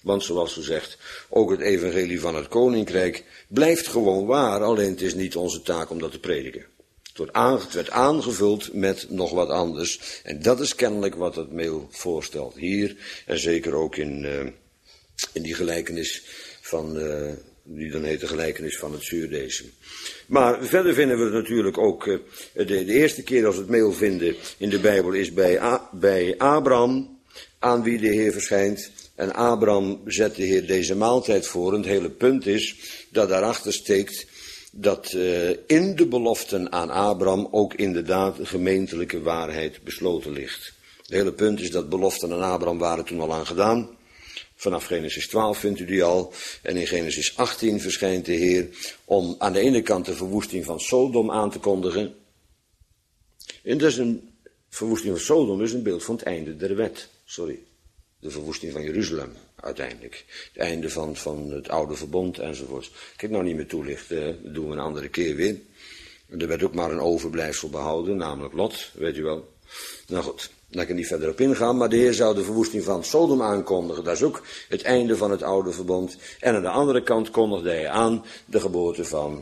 Want zoals gezegd, ook het evangelie van het koninkrijk blijft gewoon waar, alleen het is niet onze taak om dat te prediken. Het, wordt aange, het werd aangevuld met nog wat anders. En dat is kennelijk wat het mail voorstelt hier. En zeker ook in, uh, in die gelijkenis van, uh, die dan heet de gelijkenis van het zuurdesem. Maar verder vinden we het natuurlijk ook, uh, de, de eerste keer als we het mail vinden in de Bijbel is bij, A, bij Abraham, aan wie de Heer verschijnt. En Abraham zet de Heer deze maaltijd voor. En het hele punt is dat daarachter steekt dat uh, in de beloften aan Abraham ook inderdaad gemeentelijke waarheid besloten ligt. Het hele punt is dat beloften aan Abraham waren toen al aan gedaan. Vanaf Genesis twaalf vindt u die al. En in Genesis achttien verschijnt de Heer om aan de ene kant de verwoesting van Sodom aan te kondigen. En dat is een verwoesting van Sodom is een beeld van het einde der wet. Sorry. De verwoesting van Jeruzalem, uiteindelijk. Het einde van, van het oude verbond enzovoort. Ik kan het nou niet meer toelichten, dat doen we een andere keer weer. Er werd ook maar een overblijfsel behouden, namelijk Lot, weet u wel. Nou goed, daar kan ik niet verder op ingaan, maar de Heer zou de verwoesting van Sodom aankondigen. Dat is ook het einde van het oude verbond. En aan de andere kant kondigde hij aan de geboorte van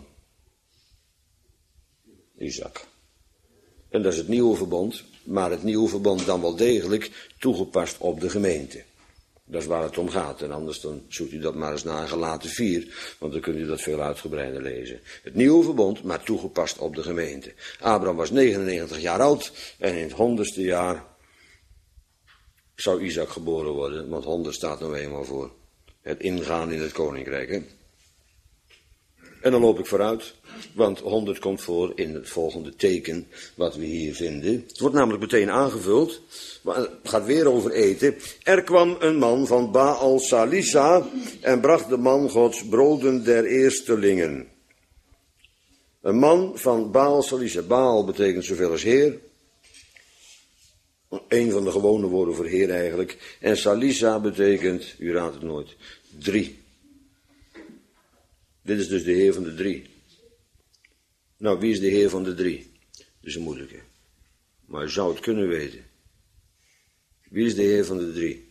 Isaac. En dat is het nieuwe verbond. Maar het nieuwe verbond dan wel degelijk toegepast op de gemeente. Dat is waar het om gaat. En anders dan zoekt u dat maar eens na in Galaten vier. Want dan kunt u dat veel uitgebreider lezen. Het nieuwe verbond, maar toegepast op de gemeente. Abraham was negenennegentig jaar oud. En in het honderdste jaar zou Isaac geboren worden. Want honderd staat nou eenmaal voor het ingaan in het koninkrijk. Hè? En dan loop ik vooruit, want honderd komt voor in het volgende teken wat we hier vinden. Het wordt namelijk meteen aangevuld, maar het gaat weer over eten. Er kwam een man van Baal Salisa en bracht de man Gods broden der eerstelingen. Een man van Baal Salisa. Baal betekent zoveel als Heer. Een van de gewone woorden voor Heer eigenlijk. En Salisa betekent, u raadt het nooit, drie. Dit is dus de Heer van de drie. Nou, wie is de Heer van de drie? Dat is een moeilijke. Maar je zou het kunnen weten. Wie is de Heer van de drie?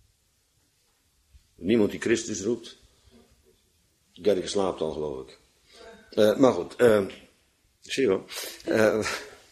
Niemand die Christus roept? Gerke slaapt dan, geloof ik. Uh, maar goed, uh, zie je wel. Uh,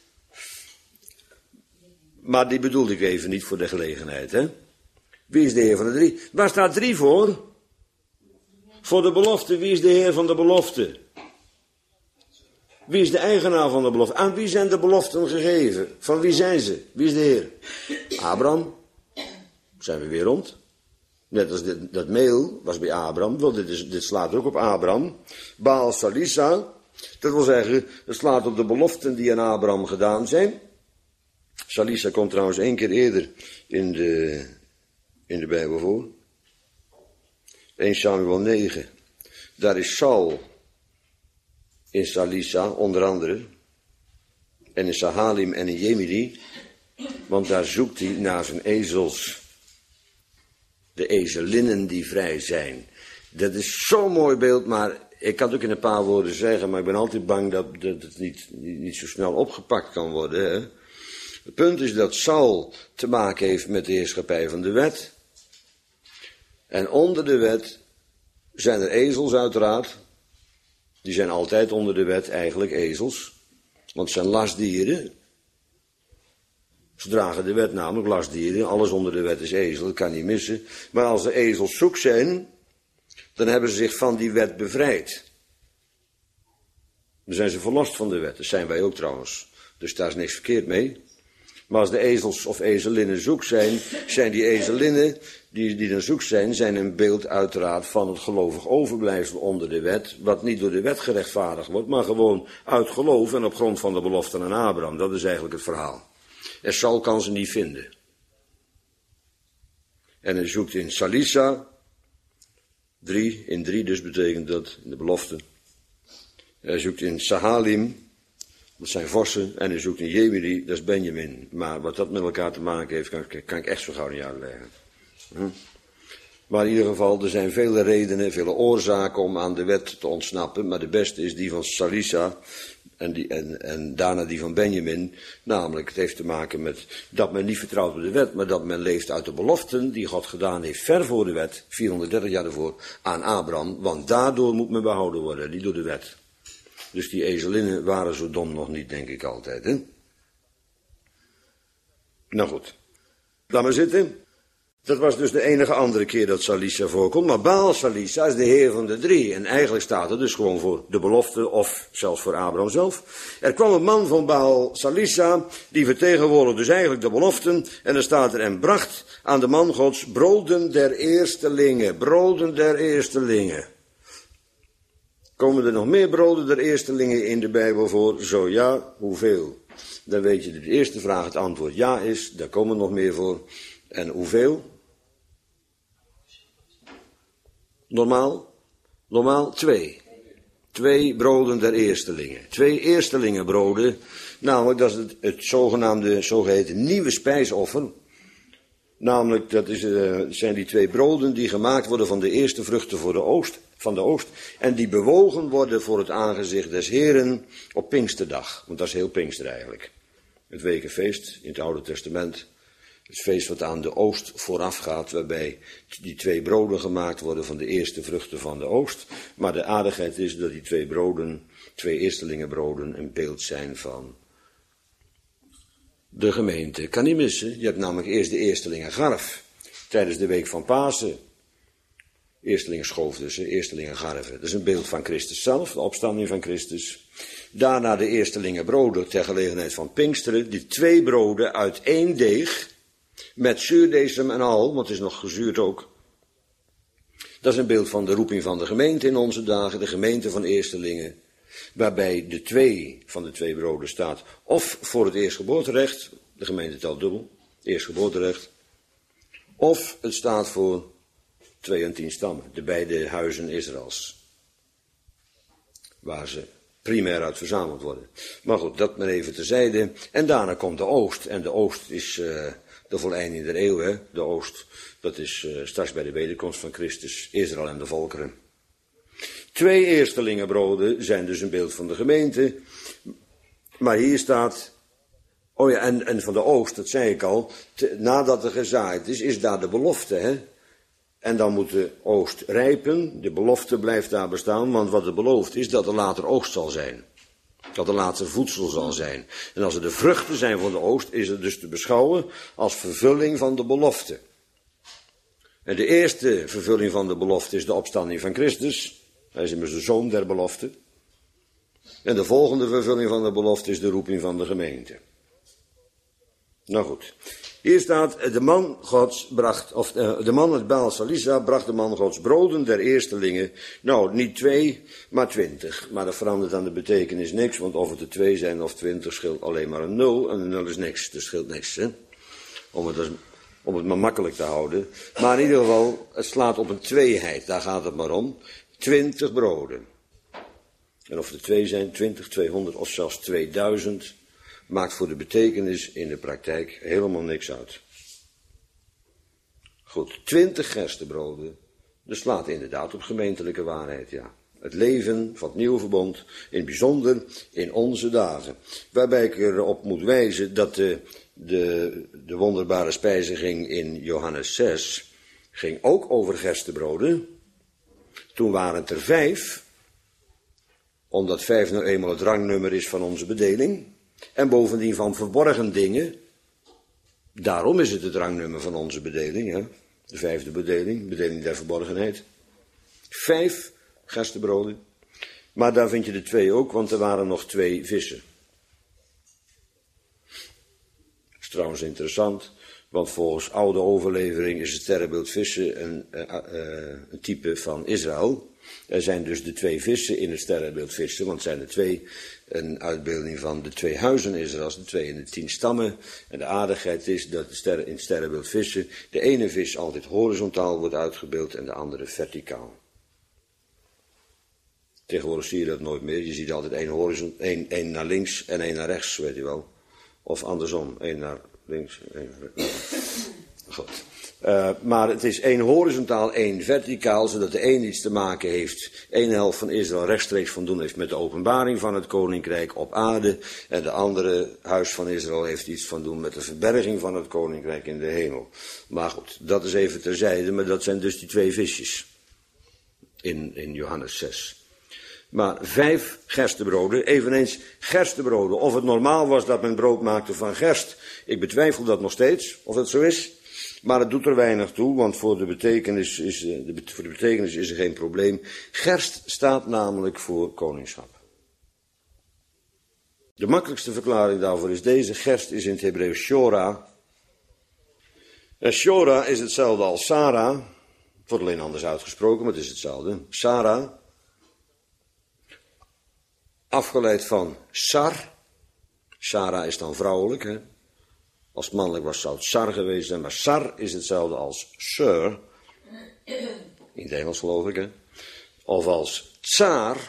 maar die bedoelde ik even niet voor de gelegenheid, hè? Wie is de Heer van de drie? Waar staat drie voor? Voor de belofte, wie is de Heer van de belofte? Wie is de eigenaar van de belofte? Aan wie zijn de beloften gegeven? Van wie zijn ze? Wie is de Heer? Abraham. Zijn we weer rond? Net als dit, dat mail was bij Abraham. Wel, dit, is, dit slaat ook op Abraham. Baal Salisa. Dat wil zeggen, het slaat op de beloften die aan Abraham gedaan zijn. Salisa komt trouwens één keer eerder in de, in de Bijbel voor. Eerste Samuel negen. Daar is Saul in Salisa, onder andere. En in Sahalim en in Jemidi. Want daar zoekt hij naar zijn ezels. De ezelinnen die vrij zijn. Dat is zo'n mooi beeld, maar ik kan het ook in een paar woorden zeggen. Maar ik ben altijd bang dat, dat het niet, niet, niet zo snel opgepakt kan worden. Hè? Het punt is dat Saul te maken heeft met de heerschappij van de wet. En onder de wet zijn er ezels uiteraard. Die zijn altijd onder de wet eigenlijk ezels. Want het zijn lastdieren. Ze dragen de wet namelijk, lastdieren. Alles onder de wet is ezel, dat kan niet missen. Maar als de ezels zoek zijn, dan hebben ze zich van die wet bevrijd. Dan zijn ze verlost van de wet. Dat zijn wij ook trouwens. Dus daar is niks verkeerd mee. Maar als de ezels of ezelinnen zoek zijn, zijn die ezelinnen die, die dan zoek zijn, zijn een beeld uiteraard van het gelovig overblijfsel onder de wet, wat niet door de wet gerechtvaardigd wordt, maar gewoon uit geloof en op grond van de beloften aan Abraham. Dat is eigenlijk het verhaal. En Saul kan ze niet vinden. En hij zoekt in Salisa, drie, in drie dus betekent dat, in de belofte. Hij zoekt in Sahalim, dat zijn vossen, en hij zoekt in Jemidi, dat is Benjamin. Maar wat dat met elkaar te maken heeft, kan, kan ik echt zo gauw niet uitleggen. Hm? Maar in ieder geval, er zijn vele redenen, vele oorzaken om aan de wet te ontsnappen. Maar de beste is die van Salisa. En, die, en, en daarna die van Benjamin, namelijk het heeft te maken met dat men niet vertrouwt op de wet, maar dat men leeft uit de beloften die God gedaan heeft, ver voor de wet, vierhonderddertig jaar ervoor, aan Abraham, want daardoor moet men behouden worden, niet door de wet. Dus die ezelinnen waren zo dom nog niet, denk ik altijd, hè? Nou goed, laat maar zitten. Dat was dus de enige andere keer dat Salisa voorkomt. Maar Baal Salisa is de heer van de drie. En eigenlijk staat het dus gewoon voor de belofte of zelfs voor Abraham zelf. Er kwam een man van Baal Salisa, die vertegenwoordigde dus eigenlijk de beloften. En er staat er, en bracht aan de man Gods broden der eerstelingen. Broden der eerstelingen. Komen er nog meer broden der eerstelingen in de Bijbel voor? Zo ja, hoeveel? Dan weet je de eerste vraag, het antwoord ja is. Daar komen nog meer voor. En hoeveel? Normaal? Normaal twee. Twee broden der eerstelingen. Twee eerstelingenbroden. Namelijk, dat is het, het zogenaamde, zogeheten nieuwe spijsoffer. Namelijk, dat is, uh, zijn die twee broden die gemaakt worden van de eerste vruchten voor de oost, van de oost. En die bewogen worden voor het aangezicht des Heren op Pinksterdag. Want dat is heel Pinkster eigenlijk. Het wekenfeest in het Oude Testament. Het feest wat aan de oost voorafgaat, waarbij die twee broden gemaakt worden van de eerste vruchten van de oost. Maar de aardigheid is dat die twee broden, twee eerstelingenbroden, een beeld zijn van de gemeente. Kan niet missen, je hebt namelijk eerst de eerstelingengarf, tijdens de week van Pasen. Eerstelingen dus, eerstelingengarven. Dat is een beeld van Christus zelf, de opstanding van Christus. Daarna de eerstelingenbroden ter gelegenheid van Pinksteren, die twee broden uit één deeg, met zuurdesem en al, want het is nog gezuurd ook. Dat is een beeld van de roeping van de gemeente in onze dagen, de gemeente van eerstelingen. Waarbij de twee van de twee broden staat, of voor het eerstgeboorterecht, de gemeente telt dubbel, eerstgeboorterecht. Of het staat voor twee en tien stammen, de beide huizen Israëls. Waar ze primair uit verzameld worden. Maar goed, dat maar even terzijde. En daarna komt de oost. En de oost is uh, de voleinding der eeuw, hè? De oost. Dat is uh, straks bij de wederkomst van Christus, Israël en de volkeren. Twee eerstelingenbroden zijn dus een beeld van de gemeente. Maar hier staat, oh ja, en, en van de oost, dat zei ik al, te, nadat er gezaaid is, is daar de belofte, hè. En dan moet de oogst rijpen, de belofte blijft daar bestaan, want wat er beloofd is, dat er later oogst zal zijn. Dat er later voedsel zal zijn. En als er de vruchten zijn van de oogst, is het dus te beschouwen als vervulling van de belofte. En de eerste vervulling van de belofte is de opstanding van Christus. Hij is immers de zoon der belofte. En de volgende vervulling van de belofte is de roeping van de gemeente. Nou goed. Hier staat, de man Gods bracht, of de man uit Baal Salisa bracht de man Gods broden der eerstelingen. Nou, niet twee, maar twintig. Maar dat verandert aan de betekenis niks, want of het er twee zijn of twintig scheelt alleen maar een nul. En een nul is niks, dus scheelt niks, hè. Om het, om het maar makkelijk te houden. Maar in ieder geval, het slaat op een tweeheid, daar gaat het maar om. Twintig broden. En of er twee zijn, twintig, tweehonderd of zelfs tweeduizend... maakt voor de betekenis in de praktijk helemaal niks uit. Goed, twintig gerstebroden. Dat slaat inderdaad op gemeentelijke waarheid, ja. Het leven van het nieuwe verbond, in het bijzonder in onze dagen. Waarbij ik erop moet wijzen dat de, de, de wonderbare spijziging in Johannes zes ging ook over gerstebroden. Toen waren het er vijf, omdat vijf nou eenmaal het rangnummer is van onze bedeling. En bovendien van verborgen dingen. Daarom is het het rangnummer van onze bedeling. Hè? De vijfde bedeling, bedeling der verborgenheid. Vijf gerstebroden. Maar daar vind je de twee ook, want er waren nog twee vissen. Dat is trouwens interessant, want volgens oude overlevering is het sterrenbeeld vissen een, uh, uh, een type van Israël. Er zijn dus de twee vissen in het sterrenbeeld vissen, want het zijn er twee, een uitbeelding van de twee huizen Israëls, de twee in de tien stammen. En de aardigheid is dat de sterren, in het sterrenbeeld vissen, de ene vis altijd horizontaal wordt uitgebeeld en de andere verticaal. Tegenwoordig zie je dat nooit meer, je ziet altijd één, horizon, één, één naar links en één naar rechts, weet je wel. Of andersom, één naar links en één naar rechts. Goed. Uh, maar het is één horizontaal, één verticaal, zodat de een iets te maken heeft. Eén helft van Israël rechtstreeks van doen heeft met de openbaring van het koninkrijk op aarde. En de andere huis van Israël heeft iets van doen met de verberging van het koninkrijk in de hemel. Maar goed, dat is even terzijde, maar dat zijn dus die twee visjes in, in Johannes zes. Maar vijf gerstebroden, eveneens gerstebroden. Of het normaal was dat men brood maakte van gerst, ik betwijfel dat nog steeds, of het zo is. Maar het doet er weinig toe, want voor de betekenis is, de, voor de betekenis is er geen probleem. Gerst staat namelijk voor koningschap. De makkelijkste verklaring daarvoor is deze. Gerst is in het Hebreeuws shora. En shora is hetzelfde als Sarah. Het wordt alleen anders uitgesproken, maar het is hetzelfde. Sarah. Afgeleid van Sar. Sarah is dan vrouwelijk, hè. Als het mannelijk was, zou het Sar geweest zijn. Maar Sar is hetzelfde als Sir. In het Engels geloof ik, hè. Of als Tsaar.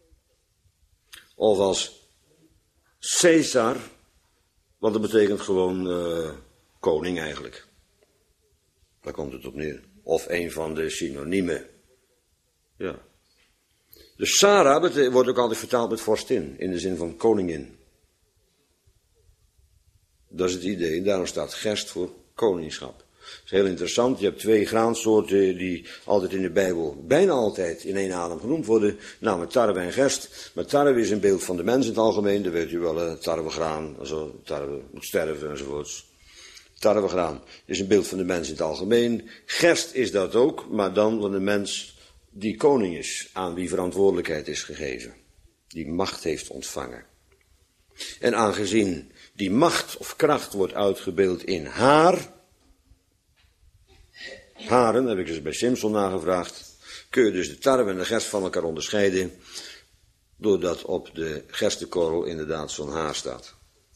Of als Caesar. Want dat betekent gewoon uh, koning eigenlijk. Daar komt het op neer. Of een van de synoniemen. Ja. Dus Sarah wordt ook altijd vertaald met vorstin. In de zin van koningin. Dat is het idee. Daarom staat gerst voor koningschap. Dat is heel interessant. Je hebt twee graansoorten die altijd in de Bijbel bijna altijd in één adem genoemd worden. Namelijk tarwe en gerst. Maar tarwe is een beeld van de mens in het algemeen. Dat weet u wel. Tarwegraan. Also, tarwe moet sterven enzovoorts. Tarwegraan is een beeld van de mens in het algemeen. Gerst is dat ook. Maar dan van de mens die koning is. Aan wie verantwoordelijkheid is gegeven. Die macht heeft ontvangen. En aangezien die macht of kracht wordt uitgebeeld in haar. Haren, heb ik dus bij Simson nagevraagd. Kun je dus de tarwe en de gerst van elkaar onderscheiden. Doordat op de gerstekorrel inderdaad zo'n haar staat.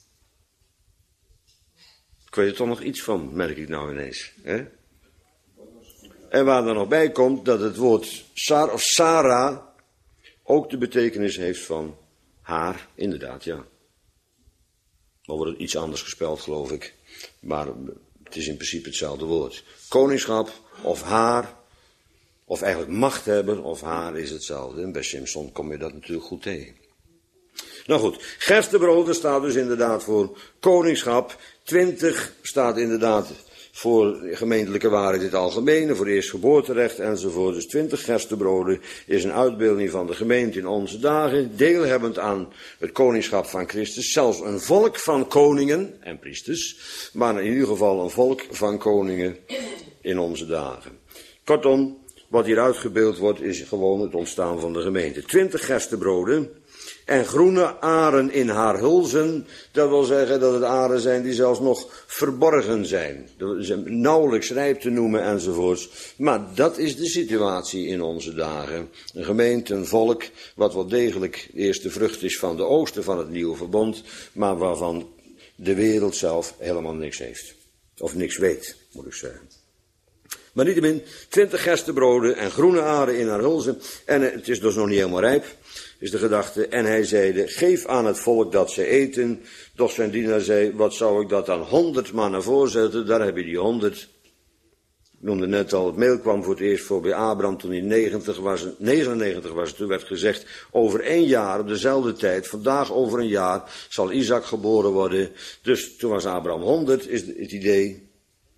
Ik weet er toch nog iets van, merk ik nou ineens. Hè? En waar er nog bij komt dat het woord Sar of Sarah ook de betekenis heeft van haar, inderdaad, ja. Dan wordt het iets anders gespeld, geloof ik. Maar het is in principe hetzelfde woord. Koningschap of haar, of eigenlijk macht hebben of haar is hetzelfde. En bij Simson kom je dat natuurlijk goed tegen. Nou goed, gerstebroden staat dus inderdaad voor koningschap. Twintig staat inderdaad voor gemeentelijke waarheid in het algemeen, voor eerstgeboorterecht enzovoort. Dus twintig gerstebroden is een uitbeelding van de gemeente in onze dagen, deelhebbend aan het koningschap van Christus. Zelfs een volk van koningen en priesters, maar in ieder geval een volk van koningen in onze dagen. Kortom, wat hier uitgebeeld wordt is gewoon het ontstaan van de gemeente. Twintig gerstebroden. En groene aren in haar hulzen, dat wil zeggen dat het aren zijn die zelfs nog verborgen zijn. Dat zijn nauwelijks rijp te noemen enzovoorts. Maar dat is de situatie in onze dagen. Een gemeente, een volk, wat wel degelijk de eerste vrucht is van de oosten van het nieuwe verbond, maar waarvan de wereld zelf helemaal niks heeft. Of niks weet, moet ik zeggen. Maar niettemin, twintig gerstebroden en groene aren in haar hulzen. En het is dus nog niet helemaal rijp. Is de gedachte, en hij zeide, geef aan het volk dat ze eten. Doch zijn dienaar zei, wat zou ik dat aan honderd mannen voorzetten? Daar heb je die honderd. Ik noemde net al, het mail kwam voor het eerst voor bij Abraham toen hij negentig was, negenennegentig was. Toen werd gezegd, over één jaar, op dezelfde tijd, vandaag over een jaar, zal Isaac geboren worden. Dus toen was Abraham honderd, is het idee.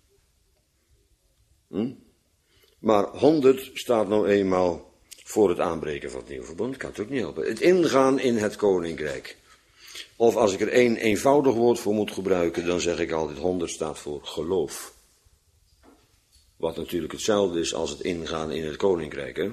Hm? Maar honderd staat nou eenmaal voor het aanbreken van het nieuwe verbond. Ik kan het ook niet helpen. Het ingaan in het koninkrijk. Of als ik er één eenvoudig woord voor moet gebruiken, dan zeg ik altijd honderd staat voor geloof. Wat natuurlijk hetzelfde is als het ingaan in het koninkrijk. Hè?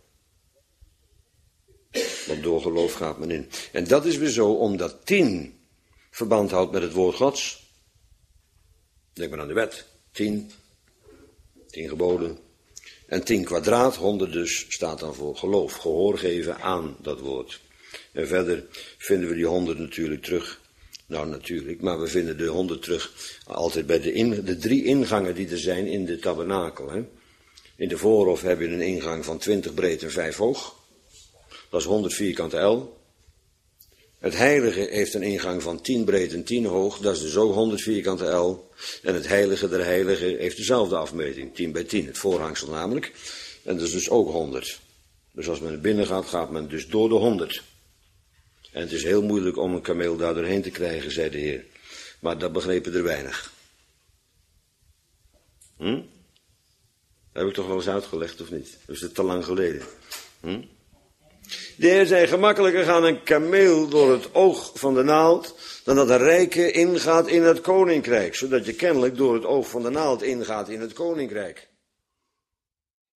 Want door geloof gaat men in. En dat is weer zo omdat tien verband houdt met het woord Gods. Denk maar aan de wet. Tien. Tien geboden. En tien kwadraat, honderd dus, staat dan voor geloof. Gehoor geven aan dat woord. En verder vinden we die honderd natuurlijk terug. Nou natuurlijk, maar we vinden de honderd terug altijd bij de, in, de drie ingangen die er zijn in de tabernakel. Hè. In de voorhof heb je een ingang van twintig breed en vijf hoog. Dat is honderd vierkante el. Het heilige heeft een ingang van tien breed en tien hoog, dat is dus ook honderd vierkante el. En het heilige der heiligen heeft dezelfde afmeting, tien bij tien, het voorhangsel namelijk. En dat is dus ook honderd. Dus als men er binnen gaat, gaat men dus door de honderd. En het is heel moeilijk om een kameel daar doorheen te krijgen, zei de Heer. Maar dat begrepen er weinig. Hm? Dat heb ik toch wel eens uitgelegd, of niet? Dat is het te lang geleden. Hm? De Heer zei, gemakkelijker gaat een kameel door het oog van de naald, dan dat een rijke ingaat in het koninkrijk. Zodat je kennelijk door het oog van de naald ingaat in het koninkrijk.